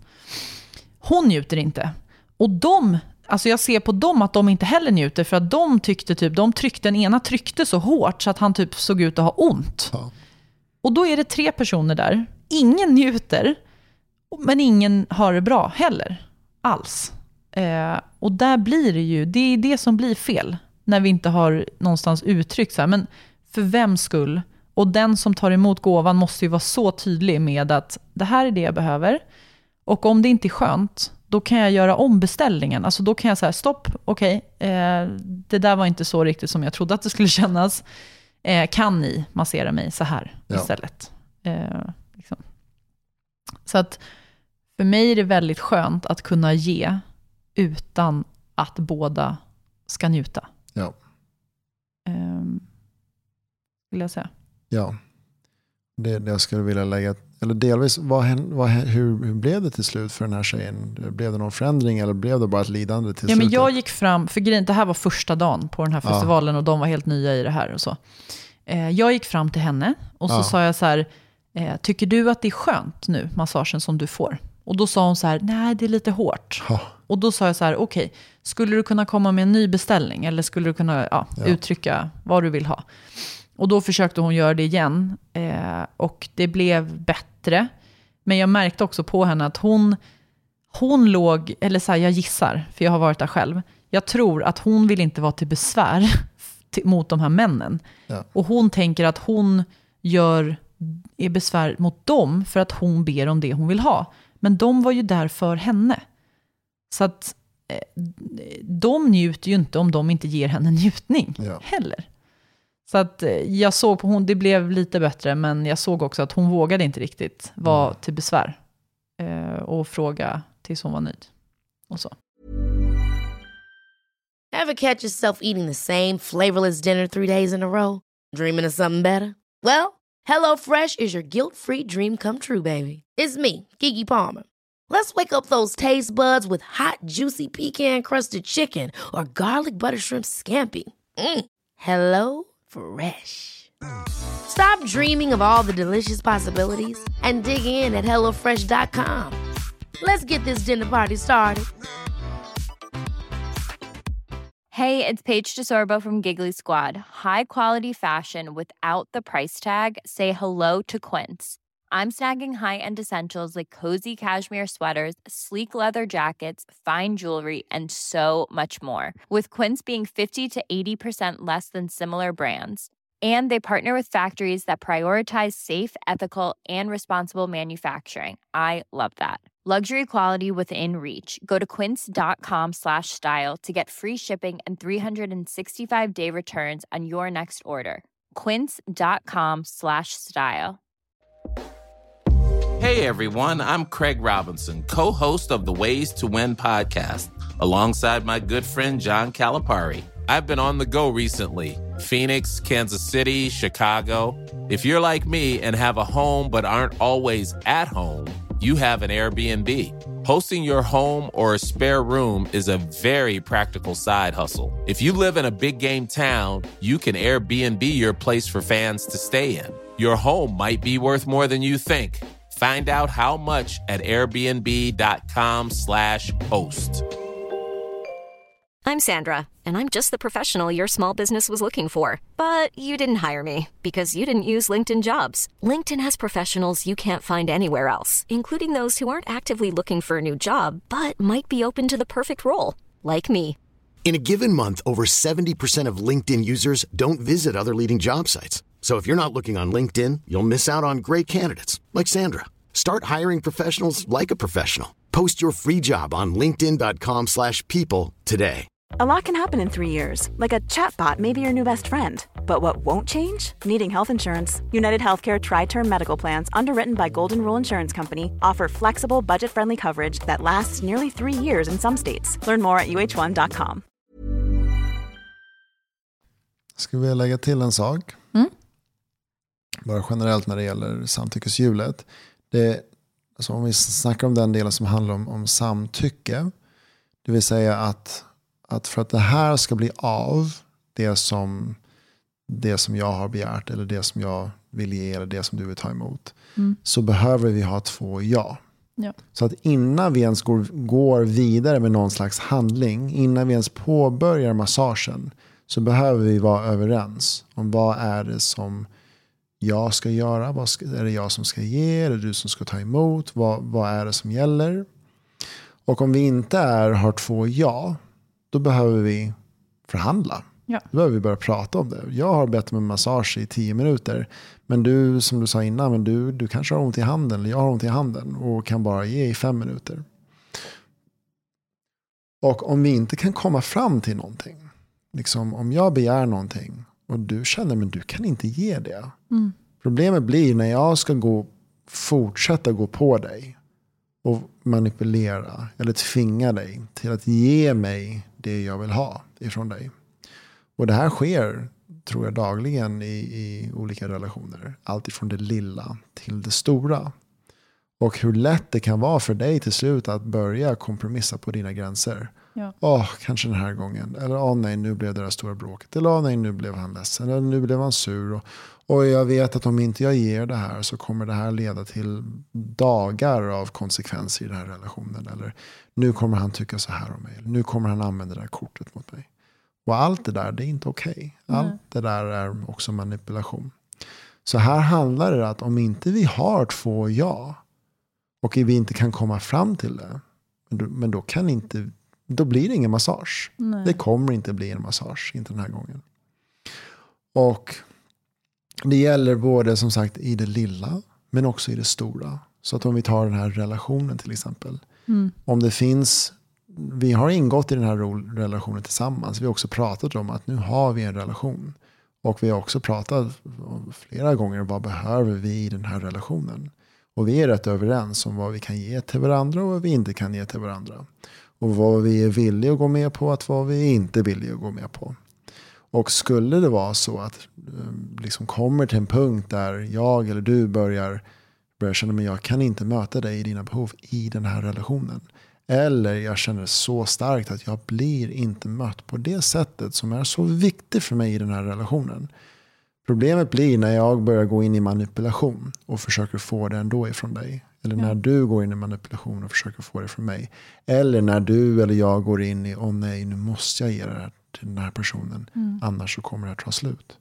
Hon njuter inte. Och de, alltså jag ser på dem att de inte heller njuter, för att de tyckte typ, de tryckte, den ena tryckte så hårt så att han typ såg ut att ha ont. Ja. Och då är det tre personer där. Ingen njuter, men ingen har det bra heller. Alls. Eh, och där blir det ju, det är det som blir fel. När vi inte har någonstans uttryckt så här, men för vems skull? Och den som tar emot gåvan måste ju vara så tydlig med att det här är det jag behöver. Och om det inte är skönt, då kan jag göra om beställningen. Alltså då kan jag säga stopp, okej, okay, eh, det där var inte så riktigt som jag trodde att det skulle kännas. Eh, kan ni massera mig så här ja. istället? Eh, liksom. Så att för mig är det väldigt skönt att kunna ge utan att båda ska njuta. Ja. Um, vill jag säga. Ja. Det, det jag skulle vilja lägga, eller delvis, vad, vad, hur, hur blev det till slut för den här tjejen? Blev det någon förändring eller blev det bara ett lidande till ja, slut? Men jag gick fram, för grejen, det här var första dagen på den här festivalen ja. och de var helt nya i det här och så. Eh, jag gick fram till henne och så ja. sa jag så här, eh, tycker du att det är skönt nu, massagen som du får? Och då sa hon så här, nej det är lite hårt. Ja. Och då sa jag så här, okej, okay, skulle du kunna komma med en ny beställning? Eller skulle du kunna ja, ja. uttrycka vad du vill ha? Och då försökte hon göra det igen. Eh, och det blev bättre. Men jag märkte också på henne att hon, hon låg, eller så här, jag gissar, för jag har varit där själv. Jag tror att hon vill inte vara till besvär till, mot de här männen. Ja. Och hon tänker att hon gör, är besvär mot dem för att hon ber om det hon vill ha. Men de var ju där för henne. Så att eh, de njuter ju inte om de inte ger henne njutning ja. heller. Så att eh, jag såg på hon, det blev lite bättre, men jag såg också att hon vågade inte riktigt vara mm. till besvär. Eh, och fråga tills hon var nöjd. Och så. Ever catch yourself eating the same flavorless dinner three days in a row? Dreaming of something better? Well, HelloFresh is your guilt-free dream come true, baby. It's me, Keke Palmer. Let's wake up those taste buds with hot, juicy pecan-crusted chicken or garlic butter shrimp scampi. Mm. Hello Fresh. Stop dreaming of all the delicious possibilities and dig in at hello fresh dot com. Let's get this dinner party started. Hey, it's Paige DeSorbo from Giggly Squad. High quality fashion without the price tag. Say hello to Quince. I'm snagging high-end essentials like cozy cashmere sweaters, sleek leather jackets, fine jewelry, and so much more. With Quince being fifty to eighty percent less than similar brands. And they partner with factories that prioritize safe, ethical, and responsible manufacturing. I love that. Luxury quality within reach. Go to quince.com slash style to get free shipping and three sixty-five day returns on your next order. Quince.com slash style. Hey everyone, I'm Craig Robinson, co-host of the Ways to Win podcast, alongside my good friend John Calipari. I've been on the go recently. Phoenix, Kansas City, Chicago. If you're like me and have a home but aren't always at home, you have an Airbnb. Hosting your home or a spare room is a very practical side hustle. If you live in a big game town, you can Airbnb your place for fans to stay in. Your home might be worth more than you think. Find out how much at airbnb.com slash host. I'm Sandra, and I'm just the professional your small business was looking for. But you didn't hire me because you didn't use LinkedIn Jobs. LinkedIn has professionals you can't find anywhere else, including those who aren't actively looking for a new job, but might be open to the perfect role, like me. In a given month, over seventy percent of LinkedIn users don't visit other leading job sites. So if you're not looking on LinkedIn, you'll miss out on great candidates like Sandra. Start hiring professionals like a professional. Post your free job on linkedin.com slash people today. A lot can happen in three years, like a chatbot may be your new best friend. But what won't change? Needing health insurance. United Healthcare Tri-Term Medical Plans, underwritten by Golden Rule Insurance Company, offer flexible, budget-friendly coverage that lasts nearly three years in some states. Learn more at u h one dot com. Ska vi lägga till en sak? Mm. Bara generellt när det gäller samtyckeshjulet. Det, alltså om vi snackar om den delen som handlar om, om samtycke. Det vill säga att, att för att det här ska bli av, det som, det som jag har begärt eller det som jag vill ge eller det som du vill ta emot. Mm. Så behöver vi ha två ja. Ja. Så att innan vi ens går, går vidare med någon slags handling, innan vi ens påbörjar massagen, så behöver vi vara överens om vad är det som jag ska göra, vad ska, är det jag som ska ge, är det du som ska ta emot, vad, vad är det som gäller. Och om vi inte är, har två ja, då behöver vi förhandla. Ja. Då behöver vi börja prata om det. Jag har bett om en massage i tio minuter, men du, som du sa innan, men du, du kanske har ont i handen, eller jag har ont i handen och kan bara ge i fem minuter. Och om vi inte kan komma fram till någonting, liksom om jag begär någonting och du känner men du kan inte ge det. Mm. Problemet blir när jag ska gå, fortsätta gå på dig och manipulera eller tvinga dig till att ge mig det jag vill ha ifrån dig. Och det här sker, tror jag, dagligen i, i olika relationer. Allt ifrån det lilla till det stora. Och hur lätt det kan vara för dig till slut att börja kompromissa på dina gränser. Åh, ja. oh, kanske den här gången. Eller åh oh, nej, nu blev det där stora bråket. Eller åh oh, nej, nu blev han ledsen. Eller nu blev han sur. Och, och jag vet att om inte jag ger det här så kommer det här leda till dagar av konsekvenser i den här relationen. Eller nu kommer han tycka så här om mig. Eller nu kommer han använda det här kortet mot mig. Och allt det där, det är inte okej. Okay. Allt mm. det där är också manipulation. Så här handlar det att om inte vi har två ja, och vi inte kan komma fram till det, men då, men då kan inte, då blir det ingen massage. Nej. Det kommer inte bli en massage, inte den här gången. Och det gäller både som sagt i det lilla, men också i det stora. Så att om vi tar den här relationen till exempel. Mm. Om det finns, vi har ingått i den här relationen tillsammans. Vi har också pratat om att nu har vi en relation. Och vi har också pratat flera gånger om vad behöver vi i den här relationen. Och vi är rätt överens om vad vi kan ge till varandra och vad vi inte kan ge till varandra. Och vad vi är villiga att gå med på och vad vi inte är villiga att gå med på. Och skulle det vara så att liksom kommer till en punkt där jag eller du börjar, börjar känna att jag kan inte möta dig i dina behov i den här relationen. Eller jag känner så starkt att jag blir inte mött på det sättet som är så viktigt för mig i den här relationen. Problemet blir när jag börjar gå in i manipulation och försöker få det ändå ifrån dig. Eller när ja. du går in i manipulation och försöker få det från mig. Eller när du eller jag går in i, åh oh nej, nu måste jag ge det här till den här personen. Mm. Annars så kommer det att ta slut.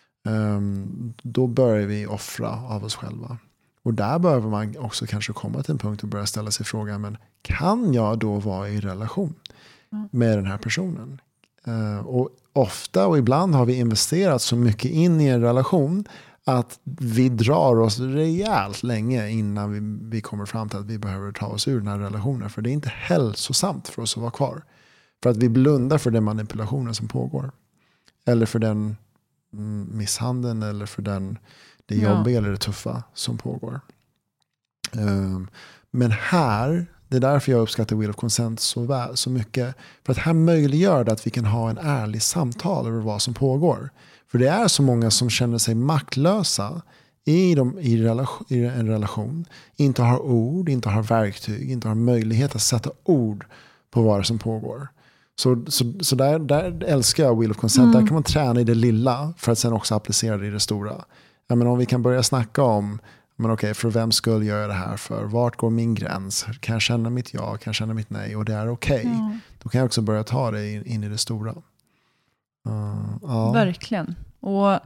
Um, då börjar vi offra av oss själva. Och där behöver man också kanske komma till en punkt och börja ställa sig frågan, men kan jag då vara i relation mm. med den här personen? Uh, och ofta och ibland har vi investerat så mycket in i en relation att vi drar oss rejält länge innan vi, vi kommer fram till att vi behöver ta oss ur den här relationen. För det är inte hälsosamt för oss att vara kvar. För att vi blundar för den manipulationen som pågår. Eller för den misshandeln eller för den, det jobbiga ja. eller det tuffa som pågår. Um, men här, det är därför jag uppskattar Wheel of Consent så, väl, så mycket. För att här möjliggör det att vi kan ha en ärlig samtal över vad som pågår. För det är så många som känner sig maktlösa i, de, i, relation, i en relation. Inte har ord, inte har verktyg, inte har möjlighet att sätta ord på vad som pågår. Så, så, så där, där älskar jag Wheel of Consent. Mm. Där kan man träna i det lilla för att sen också applicera det i det stora. Ja, men om vi kan börja snacka om, men okej, för vem skulle jag göra det här för? Vart går min gräns? Kan jag känna mitt ja? Kan jag känna mitt nej? Och det är okej. Okay. Mm. Då kan jag också börja ta det in, in i det stora. Uh, ja. Verkligen. Och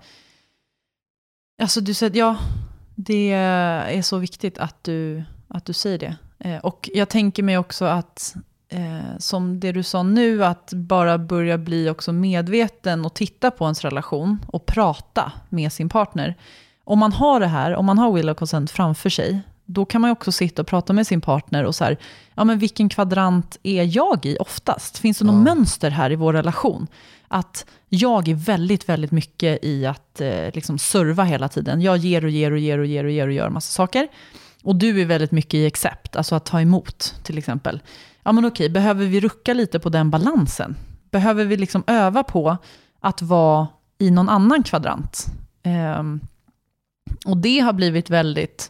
alltså du säger, ja, det är så viktigt att du, att du säger det. Eh, och jag tänker mig också att Eh, som det du sa nu, att bara börja bli också medveten och titta på ens relation och prata med sin partner. Om man har det här, om man har Wheel of Consent framför sig, då kan man också sitta och prata med sin partner och så här, ja men vilken kvadrant är jag i oftast? Finns det något ja. mönster här i vår relation? Att jag är väldigt, väldigt mycket i att eh, liksom serva hela tiden. Jag ger och ger och ger och ger och ger och gör massa saker. Och du är väldigt mycket i accept, alltså att ta emot till exempel. Ja men okej, behöver vi rucka lite på den balansen? Behöver vi liksom öva på att vara i någon annan kvadrant? Um, och det har blivit väldigt...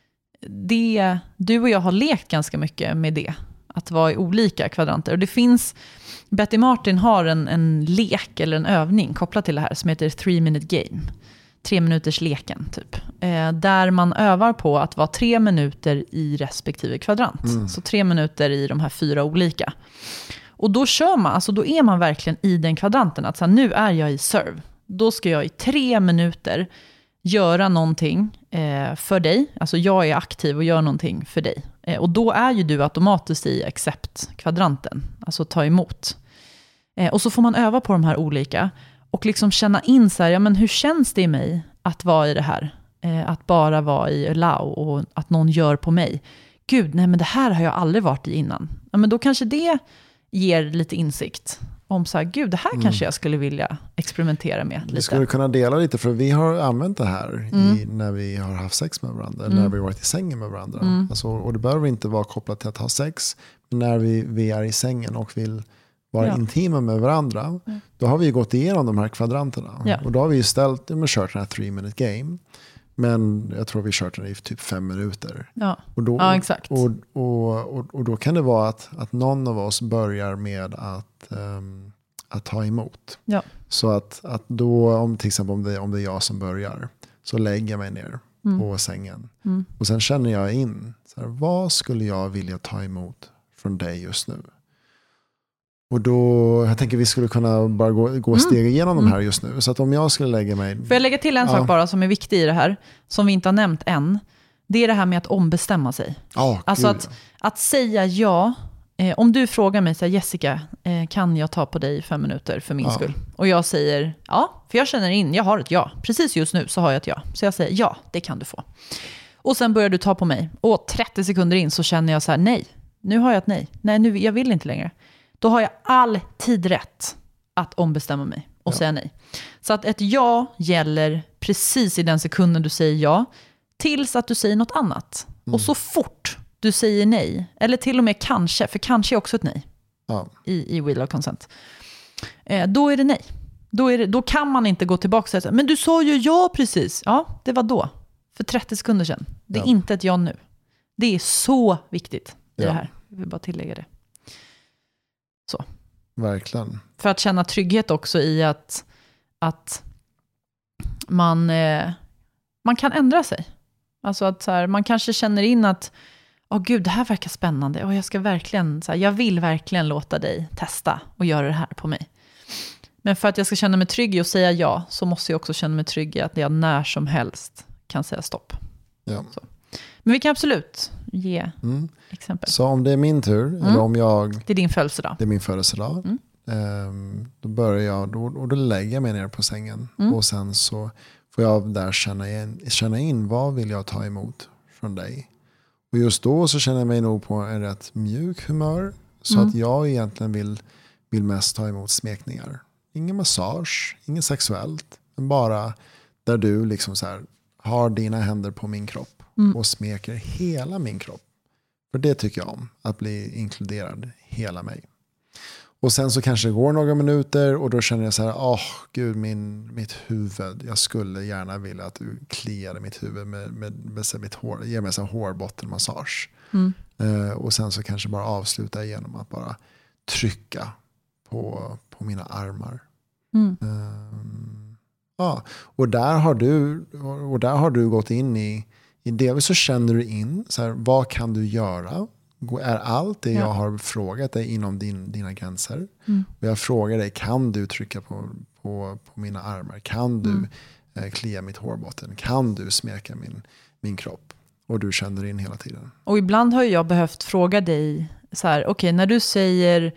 Det, du och jag har lekt ganska mycket med det. Att vara i olika kvadranter. Och det finns... Betty Martin har en, en lek eller en övning kopplat till det här som heter three minute game. Tre minuters leken typ. Eh, där man övar på att vara tre minuter i respektive kvadrant. Mm. Så tre minuter i de här fyra olika. Och då kör man, alltså då är man verkligen i den kvadranten. Att så här, nu är jag i serve. Då ska jag i tre minuter göra någonting eh, för dig. Alltså jag är aktiv och gör någonting för dig. Eh, och då är ju du automatiskt i accept-kvadranten. Alltså ta emot. Eh, och så får man öva på de här olika. Och liksom känna in så här, ja men hur känns det i mig att vara i det här? Eh, att bara vara i allow och att någon gör på mig. Gud, nej men det här har jag aldrig varit i innan. Ja men då kanske det ger lite insikt om så här, gud det här mm. kanske jag skulle vilja experimentera med lite. Vi skulle kunna dela lite, för vi har använt det här mm. i, när vi har haft sex med varandra. Eller mm. när vi har varit i sängen med varandra. Mm. Alltså, och det behöver inte vara kopplat till att ha sex. Men när vi, vi är i sängen och vill vara ja. intima med varandra, mm. då har vi gått igenom de här kvadranterna. Ja. Och då har vi ju ställt, ja, kört den här three minute game. Men jag tror vi kört den i typ fem minuter. Ja, och då, ja exakt. Och, och, och, och då kan det vara att, att någon av oss börjar med att, um, att ta emot. Ja. Så att, att då, om till exempel om det, om det är jag som börjar, så lägger jag mig ner mm. på sängen. Mm. Och sen känner jag in, så här, vad skulle jag vilja ta emot från dig just nu? Och då, jag tänker vi skulle kunna bara gå, gå steg mm. igenom de här just nu. Så att om jag skulle lägga mig... Får jag lägga till en ja. sak bara som är viktig i det här, som vi inte har nämnt än. det är det här med att ombestämma sig. Oh, alltså gud, att, ja. att säga ja. Eh, om du frågar mig så här, Jessica, eh, kan jag ta på dig i fem minuter för min ja. skull? Och jag säger ja, för jag känner in, jag har ett ja. Precis just nu så har jag ett ja. Så jag säger ja, det kan du få. Och sen börjar du ta på mig. Och trettio sekunder in så känner jag så här, nej, nu har jag ett nej. Nej, nu, jag vill inte längre. Då har jag alltid rätt att ombestämma mig och ja. säga nej. Så att ett ja gäller precis i den sekunden du säger ja, tills att du säger något annat. Mm. Och så fort du säger nej, eller till och med kanske, för kanske är också ett nej ja. i, i Will of Consent. Eh, då är det nej. Då, är det, då kan man inte gå tillbaka och säga, men du sa ju ja precis. Ja, det var då. För trettio sekunder sedan. Det är ja. inte ett ja nu. Det är så viktigt i ja. det här. Jag vill bara tillägga det. Så. Verkligen. För att känna trygghet också i att, att man, eh, man kan ändra sig. Alltså att så här, man kanske känner in att åh oh, gud, det här verkar spännande. Och jag ska verkligen, så här, jag vill verkligen låta dig testa och göra det här på mig. Men för att jag ska känna mig trygg i att säga ja, så måste jag också känna mig trygg i att jag när som helst kan säga stopp. Ja. Så. Men vi kan absolut ge mm. exempel. Så om det är min tur, mm. eller om jag... Det är din födelsedag. Det är min födelsedag. Mm. Um, då börjar jag, då, och då lägger jag mig ner på sängen. Mm. Och sen så får jag där känna in, känna in, vad vill jag ta emot från dig? Och just då så känner jag mig nog på en rätt mjuk humör. Så mm. att jag egentligen vill, vill mest ta emot smekningar. Ingen massage, inget sexuellt. Men bara där du liksom så här har dina händer på min kropp. Mm. Och smeker hela min kropp. För det tycker jag om. Att bli inkluderad hela mig. Och sen så kanske det går några minuter. Och då känner jag så här. Åh oh, gud, min, mitt huvud. Jag skulle gärna vilja att du kliade mitt huvud med, med, med, med mitt hår. Ge mig en hårbottenmassage. Mm. Uh, och sen så kanske bara avsluta genom att bara trycka på, på mina armar. Mm. Uh, ja. Och där har du, och där har du gått in i I det så känner du in, så här, vad kan du göra? Är allt det ja. jag har frågat dig inom din, dina gränser? Mm. Och jag frågar dig, kan du trycka på, på, på mina armar? Kan du mm. eh, klia mitt hårbotten? Kan du smeka min, min kropp? Och du känner in hela tiden. Och ibland har jag behövt fråga dig, så här, okej, okay, när du säger...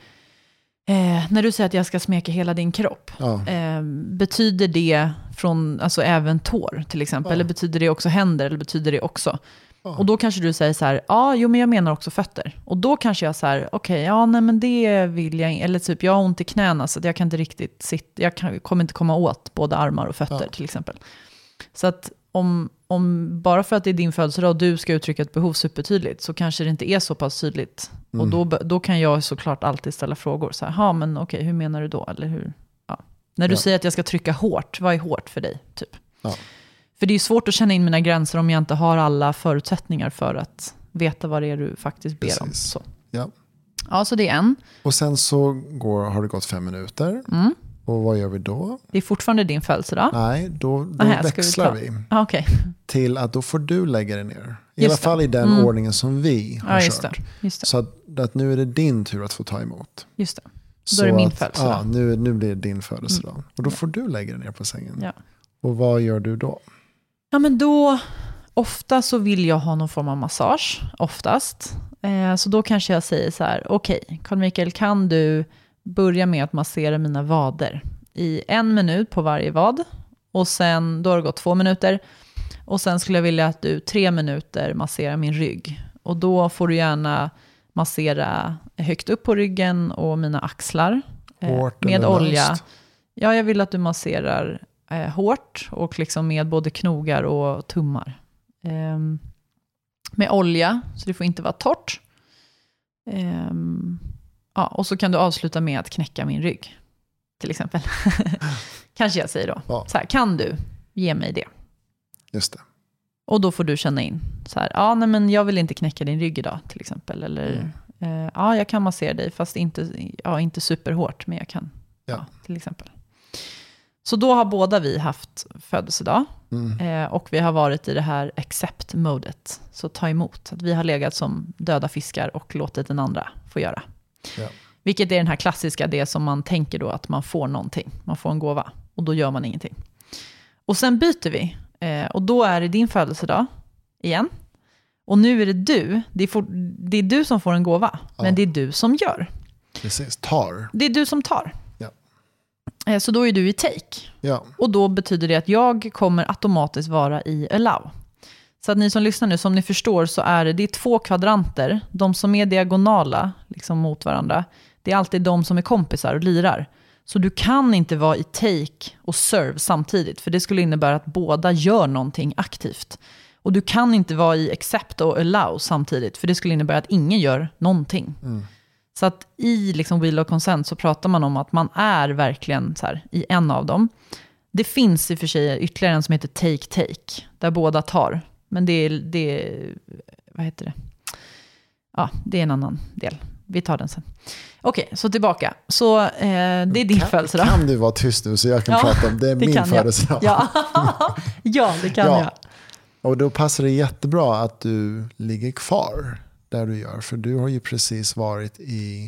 Eh, när du säger att jag ska smeka hela din kropp, ja. eh, betyder det från, alltså även tår till exempel, ja. eller betyder det också händer, eller betyder det också? Ja. Och då kanske du säger så här, ja, jo men jag menar också fötter. Och då kanske jag så här, okej, okay, ja nej men det vill jag, eller typ jag har ont i knäna så att jag kan inte riktigt sitta, jag kan, kommer inte komma åt både armar och fötter ja. till exempel. Så att om, om bara för att det är din födelsedag och du ska uttrycka ett behov supertydligt, så kanske det inte är så pass tydligt. Mm. Och då, då kan jag såklart alltid ställa frågor. Så här, ja men okej, okay, hur menar du då? Eller hur? Ja. När du ja. säger att jag ska trycka hårt, vad är hårt för dig? Typ. Ja. För det är svårt att känna in mina gränser om jag inte har alla förutsättningar för att veta vad det är du faktiskt ber Precis. om. Så. Ja. ja, så det är en. Och sen så går, har det gått fem minuter. Mm. Och vad gör vi då? Det är fortfarande din födelsedag. Nej, då, då Aha, växlar vi, vi ah, okay. till att då får du lägga dig ner. I just alla fall det. i den mm. ordningen som vi har ja, just kört. Det. Just det. Så att, att nu är det din tur att få ta emot. Just det. Då så är det min att, födelsedag. Ja, nu, nu blir det din födelsedag. Mm. Och då får du lägga dig ner på sängen. Ja. Och vad gör du då? Ja, men då... Ofta så vill jag ha någon form av massage. Oftast. Eh, så då kanske jag säger så här. Okej, okay, Carl Michael, kan du börja med att massera mina vader? I en minut på varje vad. Och sen, då har det gått två minuter. Och sen skulle jag vilja att du tre minuter masserar min rygg. Och då får du gärna massera högt upp på ryggen och mina axlar. Hårt eh, med olja. Löst. Ja, jag vill att du masserar eh, hårt. Och liksom med både knogar och tummar. Eh, med olja. Så det får inte vara torrt. Eh, ja, och så kan du avsluta med att knäcka min rygg. Till exempel. Kanske jag säger då. Ja. Så här, kan du ge mig det? Just det. Och då får du känna in. Så här, ja, nej, men jag vill inte knäcka din rygg idag till exempel. Eller, mm. eh, ja, jag kan massera dig fast inte, ja, inte superhårt. Men jag kan, ja. Ja, till exempel. Så då har båda vi haft födelsedag. Mm. Eh, och vi har varit i det här accept-modet. Så ta emot. Att vi har legat som döda fiskar och låtit den andra få göra. Ja. Vilket är den här klassiska, det som man tänker då att man får någonting. Man får en gåva. Och då gör man ingenting. Och sen byter vi. Eh, och då är det din födelsedag igen. Och nu är det du. Det är, for, det är du som får en gåva. Ja. Men det är du som gör. Precis, tar. Det är du som tar. Ja. Så då är du i take. Ja. Och då betyder det att jag kommer automatiskt vara i allow. Så att ni som lyssnar nu, som ni förstår så är det, det är två kvadranter. De som är diagonala liksom mot varandra. Det är alltid de som är kompisar och lirar. Så du kan inte vara i take och serve samtidigt. För det skulle innebära att båda gör någonting aktivt. Och du kan inte vara i accept och allow samtidigt. För det skulle innebära att ingen gör någonting. Mm. Så att i liksom will och consent så pratar man om att man är verkligen så här, i en av dem. Det finns i och för sig ytterligare en som heter take-take. Där båda tar. Men det är, det är, vad heter det? Ja, det är en annan del. Vi tar den sen. Okej, så tillbaka. Så eh, det är din födelsedag. Kan du vara tyst nu så jag kan ja, prata om det? Är det min födelsedag. Ja. ja, det kan ja. jag. Och då passar det jättebra att du ligger kvar där du gör. För du har ju precis varit i,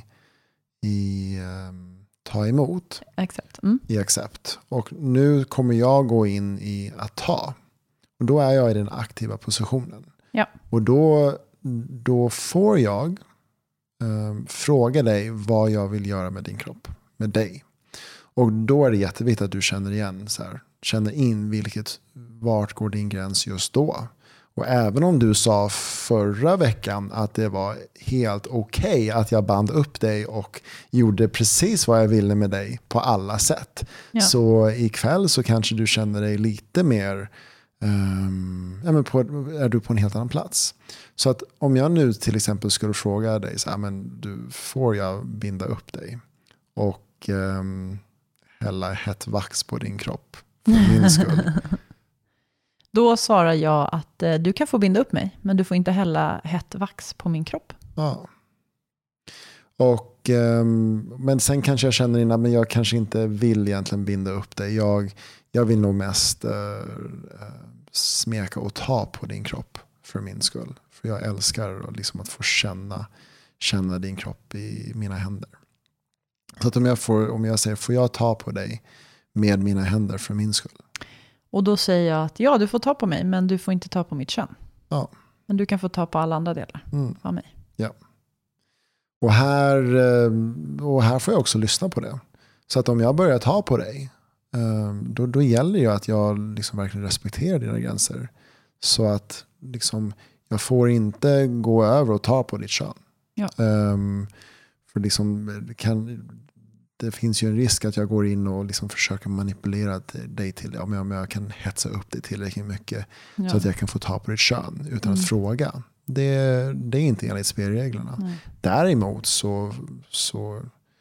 i um, ta emot. Accept. Mm. I accept. Och nu kommer jag gå in i att ta. Och då är jag i den aktiva positionen. Ja. Och då, då får jag um, fråga dig vad jag vill göra med din kropp. Med dig. Och då är det jätteviktigt att du känner igen så här. Känner in vilket, vart går din gräns just då. Och även om du sa förra veckan att det var helt okej okay att jag band upp dig och gjorde precis vad jag ville med dig på alla sätt. Ja. Så ikväll så kanske du känner dig lite mer, um, ja, men på, är du på en helt annan plats. Så att om jag nu till exempel skulle fråga dig så här, men du, får jag binda upp dig och um, hälla hett vax på din kropp för min skull. Då svarar jag att eh, du kan få binda upp mig, men du får inte hälla hett vax på min kropp. Ja. Och, um, men sen kanske jag känner innan, men jag kanske inte vill egentligen binda upp dig. Jag, jag vill nog mest uh, smeka och ta på din kropp för min skull. För jag älskar liksom att få känna, känna din kropp i mina händer. Så att om jag, får, om jag säger, får jag ta på dig med mina händer för min skull? Och då säger jag att ja, du får ta på mig, men du får inte ta på mitt kön. Ja. Men du kan få ta på alla andra delar mm. av mig. Ja. Och här, och här får jag också lyssna på det. Så att om jag börjar ta på dig, då, då gäller det att jag liksom verkligen respekterar dina gränser. Så att liksom, jag får inte gå över och ta på ditt kön. Ja. Um, för liksom, kan... Det finns ju en risk att jag går in och liksom försöker manipulera dig till det. Om jag, om jag kan hetsa upp dig tillräckligt mycket ja. Så att jag kan få ta på ditt kön utan mm. att fråga. Det, det är inte enligt spelreglerna. Nej. Däremot så, så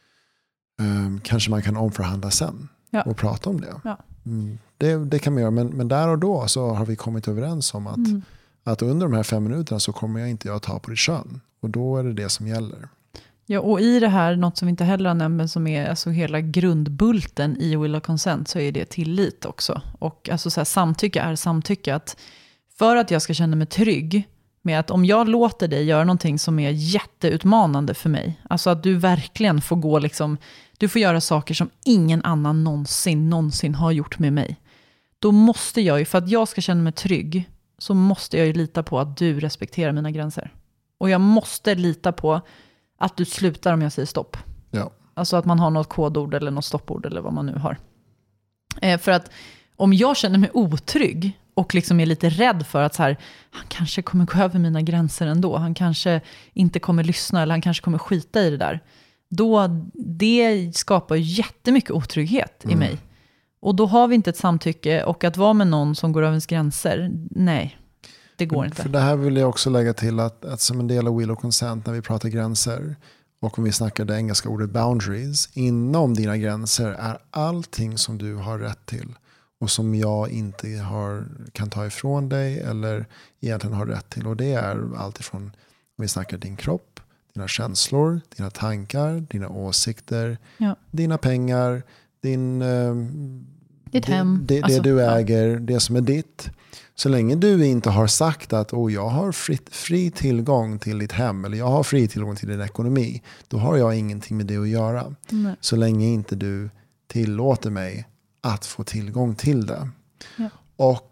um, kanske man kan omförhandla sen ja. Och prata om det. Ja. Mm, det. Det kan man göra. Men, men där och då så har vi kommit överens om att, mm. att under de här fem minuterna så kommer jag inte jag ta på ditt kön. Och då är det det som gäller. Ja, och i det här, något som vi inte heller har nämnt, men som är alltså hela grundbulten i will och consent, så är det tillit också. Och alltså så här, samtycke är samtycke. Att för att jag ska känna mig trygg med att om jag låter dig göra någonting som är jätteutmanande för mig, alltså att du verkligen får gå liksom, du får göra saker som ingen annan någonsin, någonsin har gjort med mig. Då måste jag ju, för att jag ska känna mig trygg, så måste jag ju lita på att du respekterar mina gränser. Och jag måste lita på att du slutar om jag säger stopp. Ja. Alltså att man har något kodord eller något stoppord eller vad man nu har. Eh, för att om jag känner mig otrygg och liksom är lite rädd för att så här, han kanske kommer gå över mina gränser ändå. Han kanske inte kommer lyssna eller han kanske kommer skita i det där. Då det skapar jättemycket otrygghet mm. i mig. Och då har vi inte ett samtycke, och att vara med någon som går över ens gränser, nej. Det går inte. För det här vill jag också lägga till att, att som en del av will och consent när vi pratar gränser och om vi snackar det engelska ordet boundaries, inom dina gränser är allting som du har rätt till och som jag inte har, kan ta ifrån dig eller egentligen har rätt till. Och det är allt ifrån, om vi snackar din kropp, dina känslor, dina tankar, dina åsikter, ja. Dina pengar, din, ditt hem. Det, det, alltså, det du äger, ja. Det som är ditt. Så länge du inte har sagt att oh, jag har fri, fri tillgång till ditt hem eller jag har fri tillgång till din ekonomi, då har jag ingenting med det att göra. Nej. Så länge inte du tillåter mig att få tillgång till det. Ja. Och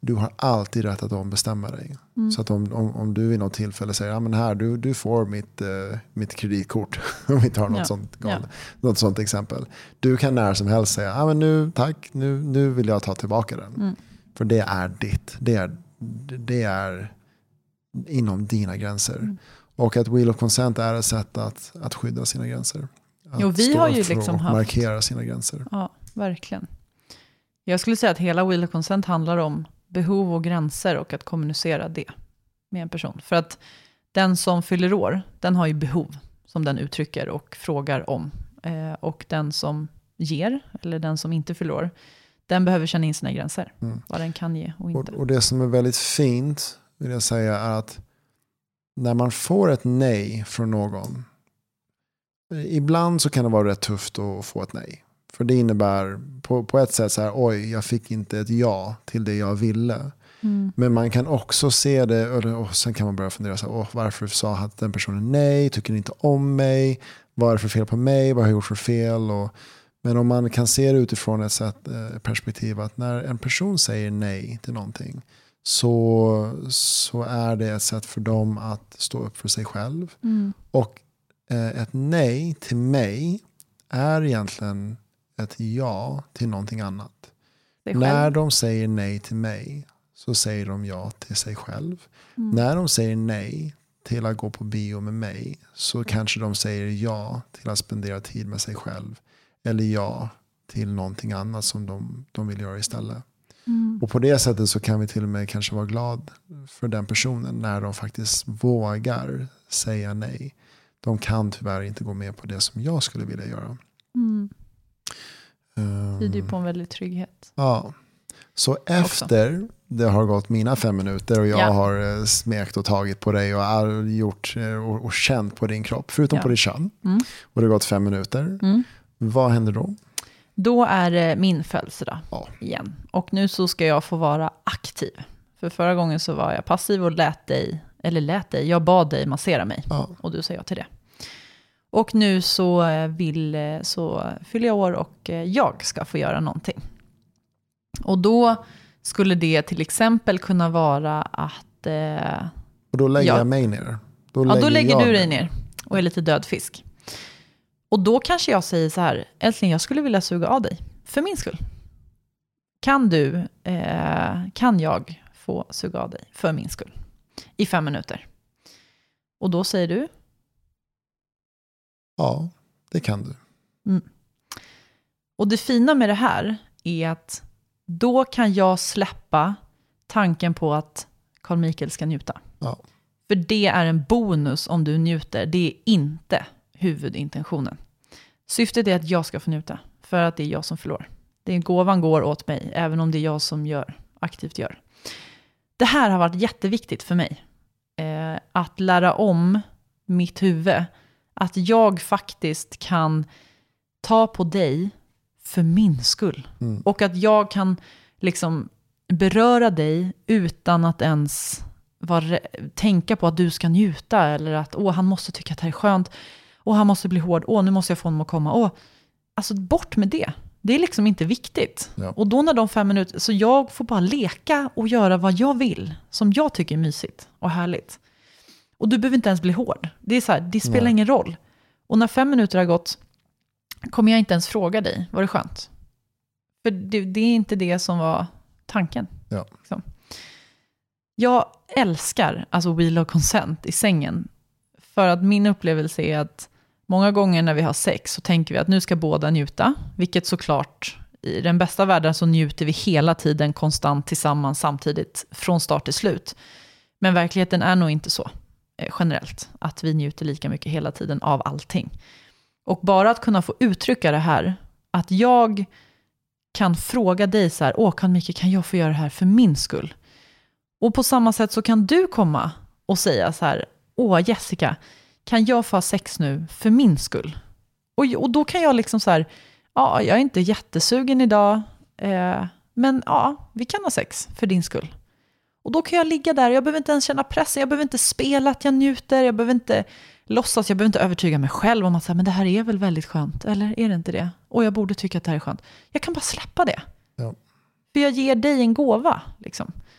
du har alltid rätt att ombestämma dig. Mm. Så att om, om, om du vid något tillfälle säger, ja men här, du, du får mitt, uh, mitt kreditkort. Om vi tar något, ja. sånt, ja. något sånt exempel. Du kan när som helst säga, ja men nu, tack, nu, nu vill jag ta tillbaka den. Mm. För det är ditt. Det är, det är inom dina gränser. Mm. Och att will of consent är ett sätt att, att skydda sina gränser. Att jo, vi har ju liksom haft... markera sina gränser. Ja, verkligen. Jag skulle säga att hela will of consent handlar om behov och gränser och att kommunicera det med en person. För att den som fyller år, den har ju behov som den uttrycker och frågar om. Eh, och den som ger, eller den som inte fyller år, den behöver känna in sina gränser. Mm. Vad den kan ge och inte. Och, och det som är väldigt fint, vill jag säga, är att när man får ett nej från någon, ibland så kan det vara rätt tufft att få ett nej. För det innebär på, på ett sätt så här, oj, jag fick inte ett ja till det jag ville. Mm. Men man kan också se det, och, och sen kan man börja fundera så här, åh, varför sa att den personen nej, tycker inte om mig, vad är det för fel på mig, vad har jag gjort för fel? Och, men om man kan se det utifrån ett sätt, eh, perspektiv att när en person säger nej till någonting, så, så är det ett sätt för dem att stå upp för sig själv. Mm. Och eh, ett nej till mig är egentligen ett ja till någonting annat. När de säger nej till mig så säger de ja till sig själv. Mm. När de säger nej till att gå på bio med mig så kanske de säger ja till att spendera tid med sig själv. Eller ja till någonting annat som de, de vill göra istället. Mm. Och på det sättet så kan vi till och med kanske vara glad för den personen när de faktiskt vågar säga nej. De kan tyvärr inte gå med på det som jag skulle vilja göra. Mm. Det tyder ju på en väldigt trygghet. Ja. Så efter det har gått mina fem minuter och jag ja. har smekt och tagit på dig och all, gjort och, och känt på din kropp, förutom ja. på din kön. Mm. Och det har gått fem minuter. Mm. Vad händer då? Då är det min födelsedag ja. igen. Och nu så ska jag få vara aktiv. För förra gången så var jag passiv och lät dig, eller lät dig, jag bad dig massera mig. Ja. Och du sa ja till det. Och nu så, vill, så fyller jag år och jag ska få göra någonting. Och då skulle det till exempel kunna vara att... Eh, och då lägger jag, jag mig ner. Då ja, lägger då lägger du dig ner och är lite död fisk. Och då kanske jag säger så här, älskling, jag skulle vilja suga av dig. För min skull. Kan du, eh, kan jag få suga av dig för min skull? I fem minuter. Och då säger du... Ja, det kan du. Mm. Och det fina med det här är att då kan jag släppa tanken på att Carl Michael ska njuta. Ja. För det är en bonus om du njuter. Det är inte huvudintentionen. Syftet är att jag ska få njuta. För att det är jag som förlorar. Det är gåvan går åt mig. Även om det är jag som gör, aktivt gör. Det här har varit jätteviktigt för mig. Eh, att lära om mitt huvud. Att jag faktiskt kan ta på dig för min skull. Mm. Och att jag kan liksom beröra dig utan att ens vara, tänka på att du ska njuta. Eller att åh, han måste tycka att det här är skönt. Åh, han måste bli hård. Åh, nu måste jag få honom att komma. Åh, alltså bort med det. Det är liksom inte viktigt. Ja. Och då när de fem minuter, så jag får bara leka och göra vad jag vill. Som jag tycker är mysigt och härligt. Och du behöver inte ens bli hård. Det är så här, det spelar Nej. ingen roll. Och när fem minuter har gått kommer jag inte ens fråga dig, var det skönt? För det, det är inte det som var tanken. Ja. Liksom. Jag älskar alltså will of consent i sängen. För att min upplevelse är att många gånger när vi har sex så tänker vi att nu ska båda njuta. Vilket såklart, i den bästa världen så njuter vi hela tiden konstant tillsammans samtidigt från start till slut. Men verkligheten är nog inte så eh, generellt. Att vi njuter lika mycket hela tiden av allting. Och bara att kunna få uttrycka det här. Att jag kan fråga dig så här. Åh, kan Micke, kan jag få göra det här för min skull? Och på samma sätt så kan du komma och säga så här. Åh, Jessica, kan jag få ha sex nu för min skull? Och, och då kan jag liksom så här. Ja, jag är inte jättesugen idag. Eh, men ja, vi kan ha sex för din skull. Och då kan jag ligga där. Jag behöver inte ens känna pressen. Jag behöver inte spela att jag njuter. Jag behöver inte låtsas. Jag behöver inte övertyga mig själv om att säga, men det här är väl väldigt skönt. Eller är det inte det? Och jag borde tycka att det här är skönt. Jag kan bara släppa det. Ja. För jag ger dig en gåva. Liksom.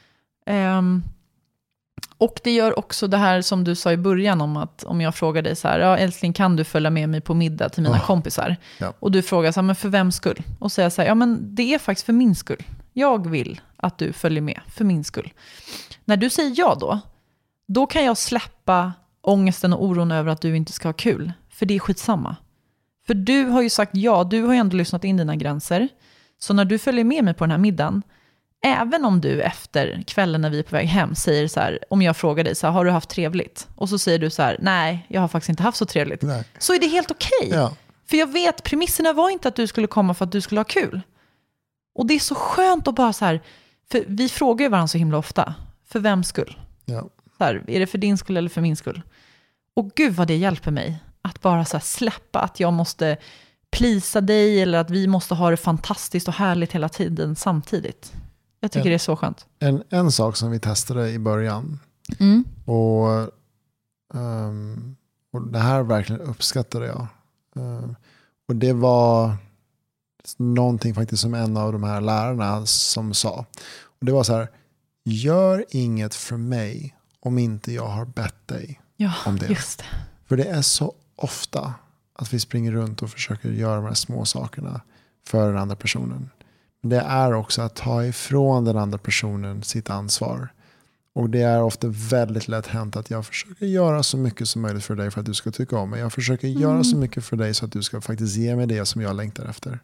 Um, och det gör också det här som du sa i början om att om jag frågar dig så här, ja älskling, kan du följa med mig på middag till mina oh. kompisar? Ja. Och du frågar så här, men för vem skull? Och säger så här, ja men det är faktiskt för min skull. Jag vill att du följer med för min skull. När du säger ja då, då kan jag släppa ångesten och oron över att du inte ska ha kul. För det är skitsamma. För du har ju sagt ja, du har ju ändå lyssnat in dina gränser. Så när du följer med mig på den här middagen, även om du efter kvällen när vi är på väg hem säger så här, om jag frågar dig så här, har du haft trevligt? Och så säger du så här, nej, jag har faktiskt inte haft så trevligt. Nej. Så är det helt okej. Ja. För jag vet, premisserna var inte att du skulle komma för att du skulle ha kul. Och det är så skönt att bara så här, för vi frågar ju varandra så himla ofta, för vem skull? Ja. Så här, är det för din skull eller för min skull? Och gud vad det hjälper mig att bara så här släppa att jag måste plisa dig eller att vi måste ha det fantastiskt och härligt hela tiden samtidigt. Jag tycker en, det är så skönt. En, en sak som vi testade i början mm. och, um, och det här verkligen uppskattade jag. Um, och det var någonting faktiskt som en av de här lärarna som sa. Och det var så här, gör inget för mig om inte jag har bett dig ja, om det. Just det. För det är så ofta att vi springer runt och försöker göra de här små sakerna för den andra personen. Det är också att ta ifrån den andra personen sitt ansvar. Och det är ofta väldigt lätt hänt att jag försöker göra så mycket som möjligt för dig för att du ska tycka om mig. Jag försöker mm. göra så mycket för dig så att du ska faktiskt ge mig det som jag längtar efter.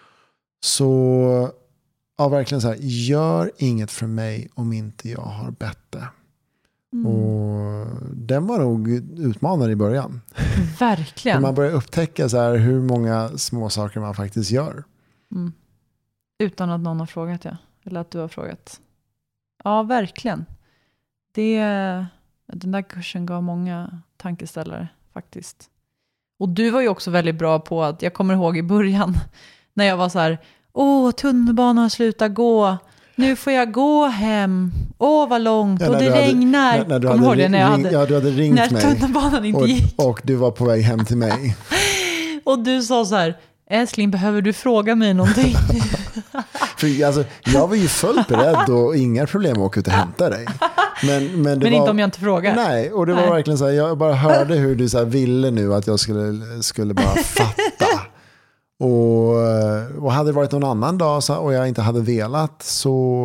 Så ja, verkligen så här, gör inget för mig om inte jag har bett det. Mm. Och den var nog utmanande i början. Verkligen. Man börjar upptäcka så här hur många små saker man faktiskt gör. Mm. Utan att någon har frågat, ja. Eller att du har frågat. Ja, verkligen. Det, den där kursen gav många tankeställare faktiskt. Och du var ju också väldigt bra på att, jag kommer ihåg i början när jag var så här, åh, tunnelbanan har slutat gå. Nu får jag gå hem. Åh, vad långt. Ja, och det regnar. Hade, när, när du hade, ring, när jag hade, ja, du hade ringt när mig. När tunnelbanan inte och, gick. Och du var på väg hem till mig. Och du sa så här, älskling, behöver du fråga mig någonting? För, alltså, jag var ju fullt beredd och inga problem att åka ut och hämta dig. Men, men, det men var, inte om jag inte frågar. Nej, och det nej. var verkligen så här, jag bara hörde hur du så här ville nu att jag skulle, skulle bara fatta. Och, och hade det varit någon annan dag så, och jag inte hade velat så,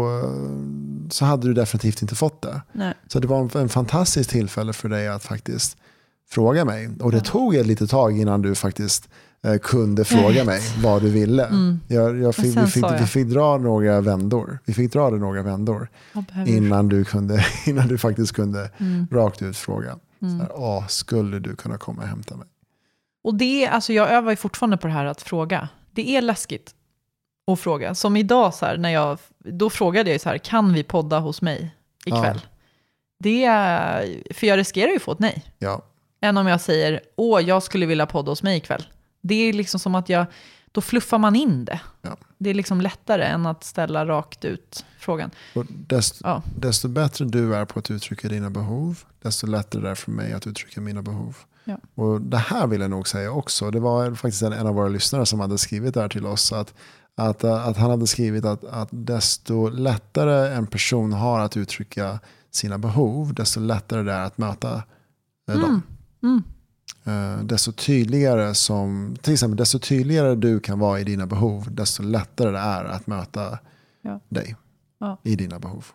så hade du definitivt inte fått det. Nej. Så det var en, en fantastisk tillfälle för dig att faktiskt fråga mig. Och det ja. tog ett litet tag innan du faktiskt eh, kunde fråga mig vad du ville. Mm. Jag, jag fick, vi, fick, jag. vi fick dra några vändor. Vi fick dra det några vändor innan du, kunde, innan du faktiskt kunde mm. rakt ut fråga. Mm. Så här, åh, skulle du kunna komma och hämta mig? Och det är, alltså jag övar ju fortfarande på det här att fråga. Det är läskigt att fråga. Som idag så här, när jag, då frågade jag så här, kan vi podda hos mig ikväll? Ja. Det är, för jag riskerar ju att få ett nej. Ja. Än om jag säger, åh, jag skulle vilja podda hos mig ikväll. Det är liksom som att jag, då fluffar man in det. Ja. Det är liksom lättare än att ställa rakt ut frågan. Och desto, ja. desto bättre du är på att uttrycka dina behov, desto lättare det är för mig att uttrycka mina behov. Ja. Och det här vill jag nog säga också. Det var faktiskt en, en av våra lyssnare som hade skrivit där till oss. Att, att, att han hade skrivit att, att desto lättare en person har att uttrycka sina behov, desto lättare det är att möta mm. dem. Mm. Uh, desto tydligare som, till exempel, desto tydligare du kan vara i dina behov, desto lättare det är att möta ja. dig ja. i dina behov.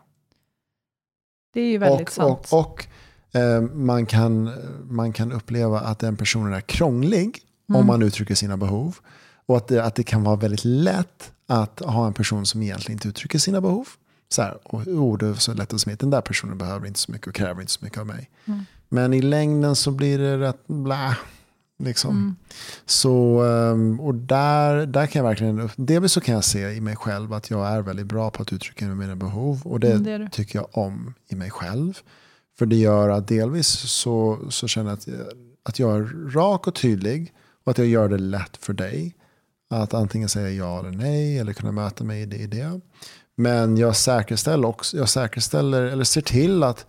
Det är ju väldigt och, sant. Och, och uh, man, kan, man kan uppleva att den personen är krånglig mm. om man uttrycker sina behov. Och att det, att det kan vara väldigt lätt att ha en person som egentligen inte uttrycker sina behov. Så här, och oh, det är så lätt att smita. Den där personen behöver inte så mycket och kräver inte så mycket av mig. Mm. Men i längden så blir det rätt blä. Liksom. Mm. Så, och där, där kan jag verkligen, delvis så kan jag se i mig själv att jag är väldigt bra på att uttrycka mina behov. Och det, mm, det tycker jag om i mig själv. För det gör att delvis så, så känner jag att, att jag är rak och tydlig. Och att jag gör det lätt för dig. Att antingen säga ja eller nej. Eller kunna möta mig i det. I det. Men jag säkerställer också, jag säkerställer eller ser till att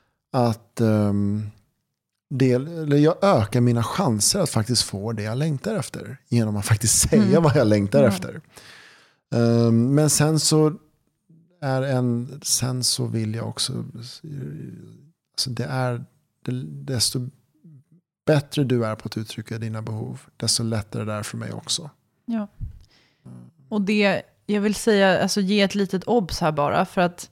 att um, del, eller jag ökar mina chanser att faktiskt få det jag längtar efter genom att faktiskt säga mm. vad jag längtar mm. efter. Um, men sen så är en, sen så vill jag också, alltså det är, desto bättre du är på att uttrycka dina behov, desto lättare det är för mig också. Ja. Och det, jag vill säga, alltså ge ett litet obs här bara, för att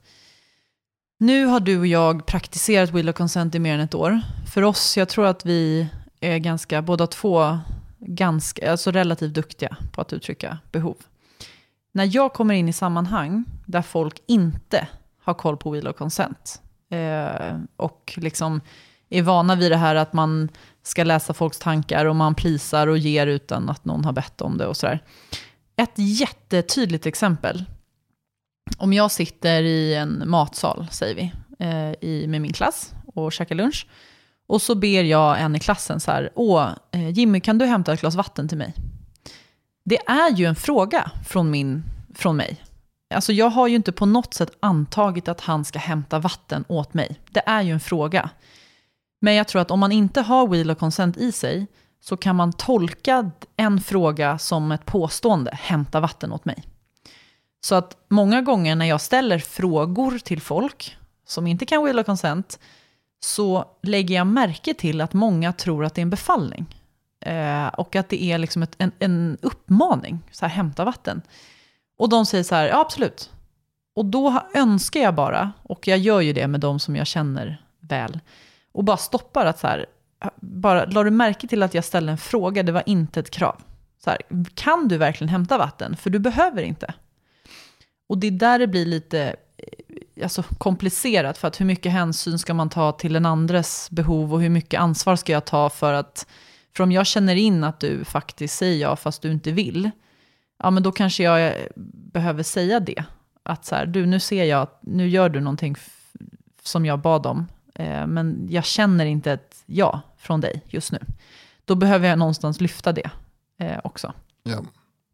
nu har du och jag praktiserat Will of Consent i mer än ett år. För oss, jag tror att vi är ganska, båda två, ganska, alltså relativt duktiga på att uttrycka behov. När jag kommer in i sammanhang där folk inte har koll på Will of Consent eh, och liksom är vana vid det här att man ska läsa folks tankar och man plisar och ger utan att någon har bett om det och sådär. Ett jättetydligt exempel. Om jag sitter i en matsal, säger vi, eh, i, med min klass och käkar lunch. Och så ber jag en i klassen så här, åh, eh, Jimmy, kan du hämta ett glas vatten till mig? Det är ju en fråga från, min, från mig. Alltså jag har ju inte på något sätt antagit att han ska hämta vatten åt mig. Det är ju en fråga. Men jag tror att om man inte har Will of Consent i sig så kan man tolka en fråga som ett påstående, hämta vatten åt mig. Så att många gånger när jag ställer frågor till folk som inte kan Will of Consent så lägger jag märke till att många tror att det är en befallning. Eh, och att det är liksom ett, en, en uppmaning, så här, hämta vatten. Och de säger så här, ja absolut. Och då önskar jag bara, och jag gör ju det med de som jag känner väl, och bara stoppar att så här, bara la du märke till att jag ställde en fråga, det var inte ett krav. Så här, kan du verkligen hämta vatten? För du behöver inte. Och det är där det blir lite alltså, komplicerat, för att hur mycket hänsyn ska man ta till en andres behov och hur mycket ansvar ska jag ta för att, för om jag känner in att du faktiskt säger ja fast du inte vill, ja men då kanske jag behöver säga det. Att så här, du nu ser jag att nu gör du någonting f- som jag bad om, eh, men jag känner inte ett ja från dig just nu. Då behöver jag någonstans lyfta det eh, också. Ja.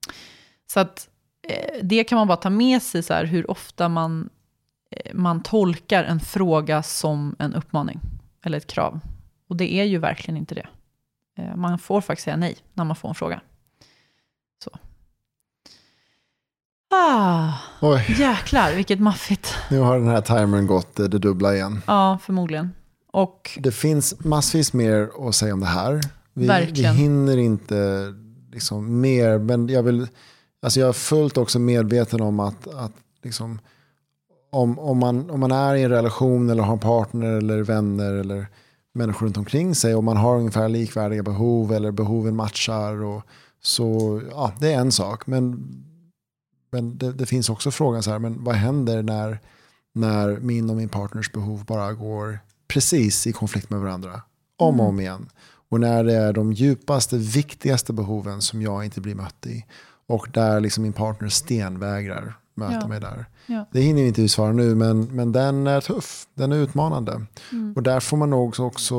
Så att eh, det kan man bara ta med sig så här, hur ofta man, eh, man tolkar en fråga som en uppmaning eller ett krav. Och det är ju verkligen inte det. Eh, man får faktiskt säga nej när man får en fråga. Så. Ah, Oj. jäklar, vilket maffigt. Nu har den här timern gått det dubbla igen. Ja, förmodligen. Och det finns massvis mer att säga om det här. Vi, verkligen. vi hinner inte liksom mer, men jag vill, alltså jag är fullt också medveten om att, att liksom, om, om, man, om man är i en relation eller har en partner eller vänner eller människor runt omkring sig och man har ungefär likvärdiga behov eller behoven matchar och så, ja, det är en sak, men Men det, det finns också frågan så här, men vad händer när, när min och min partners behov bara går precis i konflikt med varandra? Om och om igen. Och när det är de djupaste, viktigaste behoven som jag inte blir mött i. Och där liksom min partner stenvägrar möta Ja. mig där. Ja. Det hinner vi inte svara nu, men, men den är tuff. Den är utmanande. Mm. Och där får man nog också, också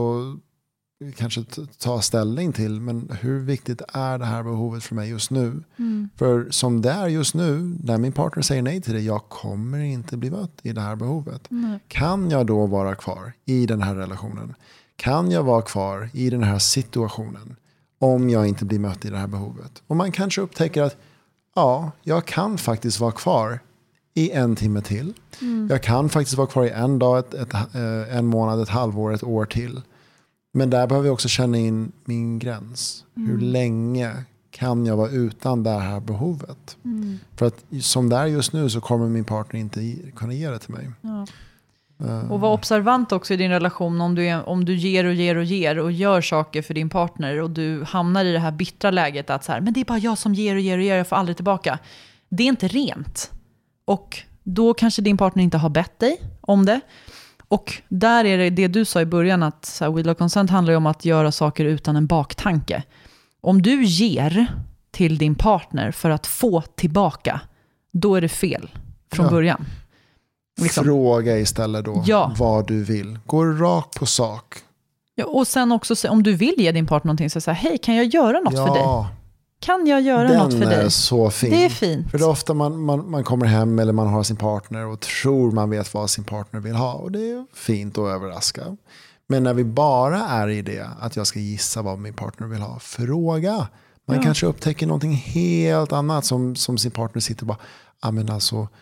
kanske ta ställning till, men hur viktigt är det här behovet för mig just nu? Mm. För som det är just nu, när min partner säger nej till det, jag kommer inte bli mött i det här behovet. Nej. Kan jag då vara kvar i den här relationen? Kan jag vara kvar i den här situationen om jag inte blir mött i det här behovet? Och man kanske upptäcker att ja, jag kan faktiskt vara kvar i en timme till. Mm. Jag kan faktiskt vara kvar i en dag, ett, ett, en månad, ett halvår, ett år till. Men där behöver jag också känna in min gräns. Mm. Hur länge kan jag vara utan det här behovet? Mm. För att som det är just nu så kommer min partner inte kunna ge det till mig. Ja. Uh. Och var observant också i din relation om du, är, om du ger och ger och ger och gör saker för din partner och du hamnar i det här bittra läget att så här, men det är bara jag som ger och ger och ger, jag får aldrig tillbaka. Det är inte rent. Och då kanske din partner inte har bett dig om det. Och där är det det du sa i början, att så här, Will of Consent handlar ju om att göra saker utan en baktanke. Om du ger till din partner för att få tillbaka, då är det fel från ja. början. Liksom. Fråga istället då ja. vad du vill. Gå rakt på sak. Ja, och sen också om du vill ge din partner någonting, så säga, hej, kan jag göra något ja. för dig? Kan jag göra Den något för dig? Den är så fin. Det är fint. För det är ofta man, man, man kommer hem eller man har sin partner och tror man vet vad sin partner vill ha. Och det är fint att överraska. Men när vi bara är i det, att jag ska gissa vad min partner vill ha, fråga. Man ja. kanske upptäcker någonting helt annat som, som sin partner sitter och bara, ja men alltså,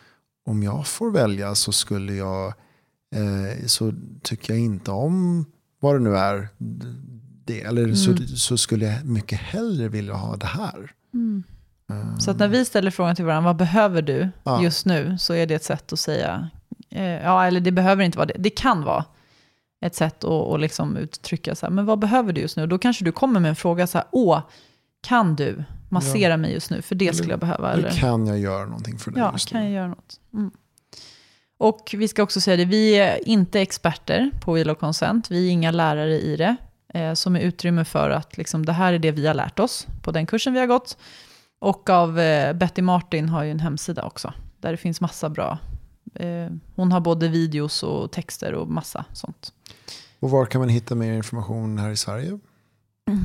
om jag får välja så skulle jag eh, så tycker jag inte om vad det nu är det, eller mm. så, så skulle jag mycket hellre vilja ha det här. Mm. Um. Så att när vi ställer frågan till varandra, vad behöver du ja. just nu, så är det ett sätt att säga eh, ja, eller det behöver inte vara det. Det kan vara ett sätt att, att liksom uttrycka så här, men vad behöver du just nu? Då kanske du kommer med en fråga så här, åh, kan du massera ja. mig just nu? För det skulle jag behöva. Eller, eller kan jag göra någonting för dig ja, just kan nu? jag göra något? Mm. Och vi ska också säga det, vi är inte experter på Wheel of Consent. Vi är inga lärare i det. Eh, som är utrymme för att liksom, det här är det vi har lärt oss på den kursen vi har gått. Och av eh, Betty Martin har ju en hemsida också. Där det finns massa bra. Eh, hon har både videos och texter och massa sånt. Och var kan man hitta mer information här i Sverige? Mm.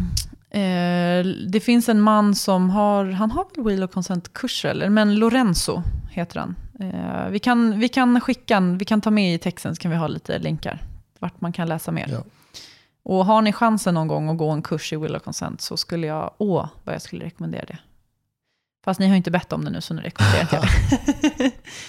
Eh, det finns en man som har, han har väl Wheel of Consent-kurser, eller, men Lorenzo heter han. Eh, vi, kan, vi kan skicka, vi kan ta med i texten, så kan vi ha lite länkar vart man kan läsa mer. Ja. Och har ni chansen någon gång att gå en kurs i Wheel of Consent, så skulle jag, åh, vad jag skulle rekommendera det. Fast ni har inte bett om det nu, så nu rekommenderar jag det.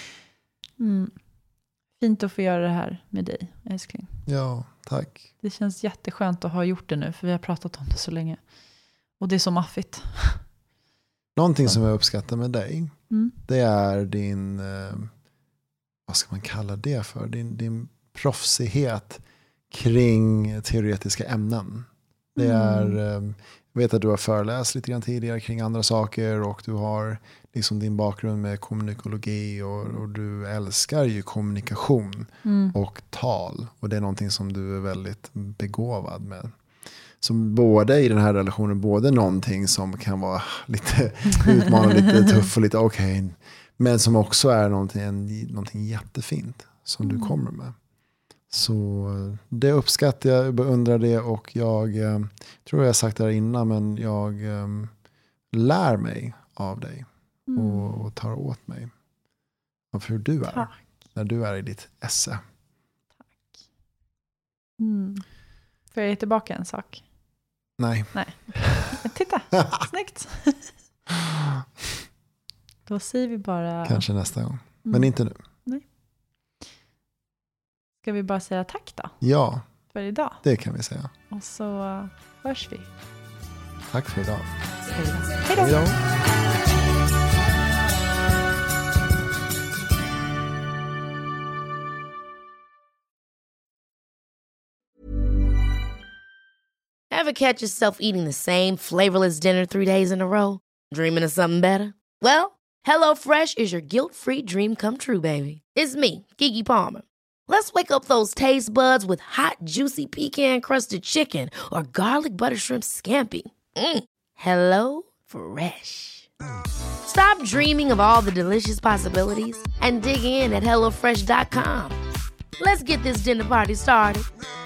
mm. Fint att få göra det här med dig, älskling. Ja, tack. Det känns jätteskönt att ha gjort det nu, för vi har pratat om det så länge. Och det är så maffigt. Någonting som jag uppskattar med dig, mm. det är din, eh, vad ska man kalla det för? Din, din proffsighet kring teoretiska ämnen. Det är, mm. eh, jag vet att du har föreläst lite grann tidigare kring andra saker, och du har liksom din bakgrund med kommunikologi, och, och du älskar ju kommunikation mm. och tal, och det är någonting som du är väldigt begåvad med. Så både i den här relationen, både någonting som kan vara lite utmanande, lite tuff och lite okej, okay, men som också är någonting, någonting jättefint som mm. du kommer med. Så det uppskattar jag, beundrar det, och jag eh, tror jag har sagt det här innan, men jag eh, lär mig av dig mm. och, och tar åt mig av hur du är. Tack. När du är i ditt esse. Tack. Mm. Får jag ge tillbaka en sak? Nej. Nej. Titta, snyggt. Då säger vi bara... Kanske nästa gång, men mm. inte nu. Nej. Ska vi bara säga tack då? Ja. För idag. Det kan vi säga. Och så hörs vi. Tack för idag. Hej då. Hej då. Ever catch yourself eating the same flavorless dinner three days in a row? Dreaming of something better? Well, HelloFresh is your guilt-free dream come true, baby. It's me, Keke Palmer. Let's wake up those taste buds with hot, juicy pecan-crusted chicken or garlic butter shrimp scampi. Mm. Hello Fresh. Stop dreaming of all the delicious possibilities and dig in at hello fresh dot com. Let's get this dinner party started.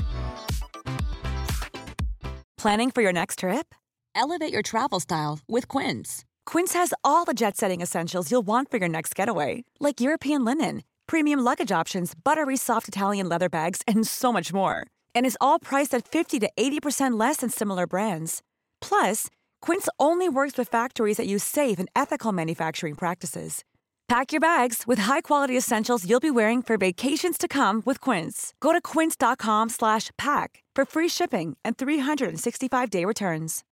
Planning for your next trip? Elevate your travel style with Quince. Quince has all the jet-setting essentials you'll want for your next getaway, like European linen, premium luggage options, buttery soft Italian leather bags, and so much more. And is all priced at fifty to eighty percent less than similar brands. Plus, Quince only works with factories that use safe and ethical manufacturing practices. Pack your bags with high-quality essentials you'll be wearing for vacations to come with Quince. Go to quince dot com slash pack for free shipping and three sixty-five day returns.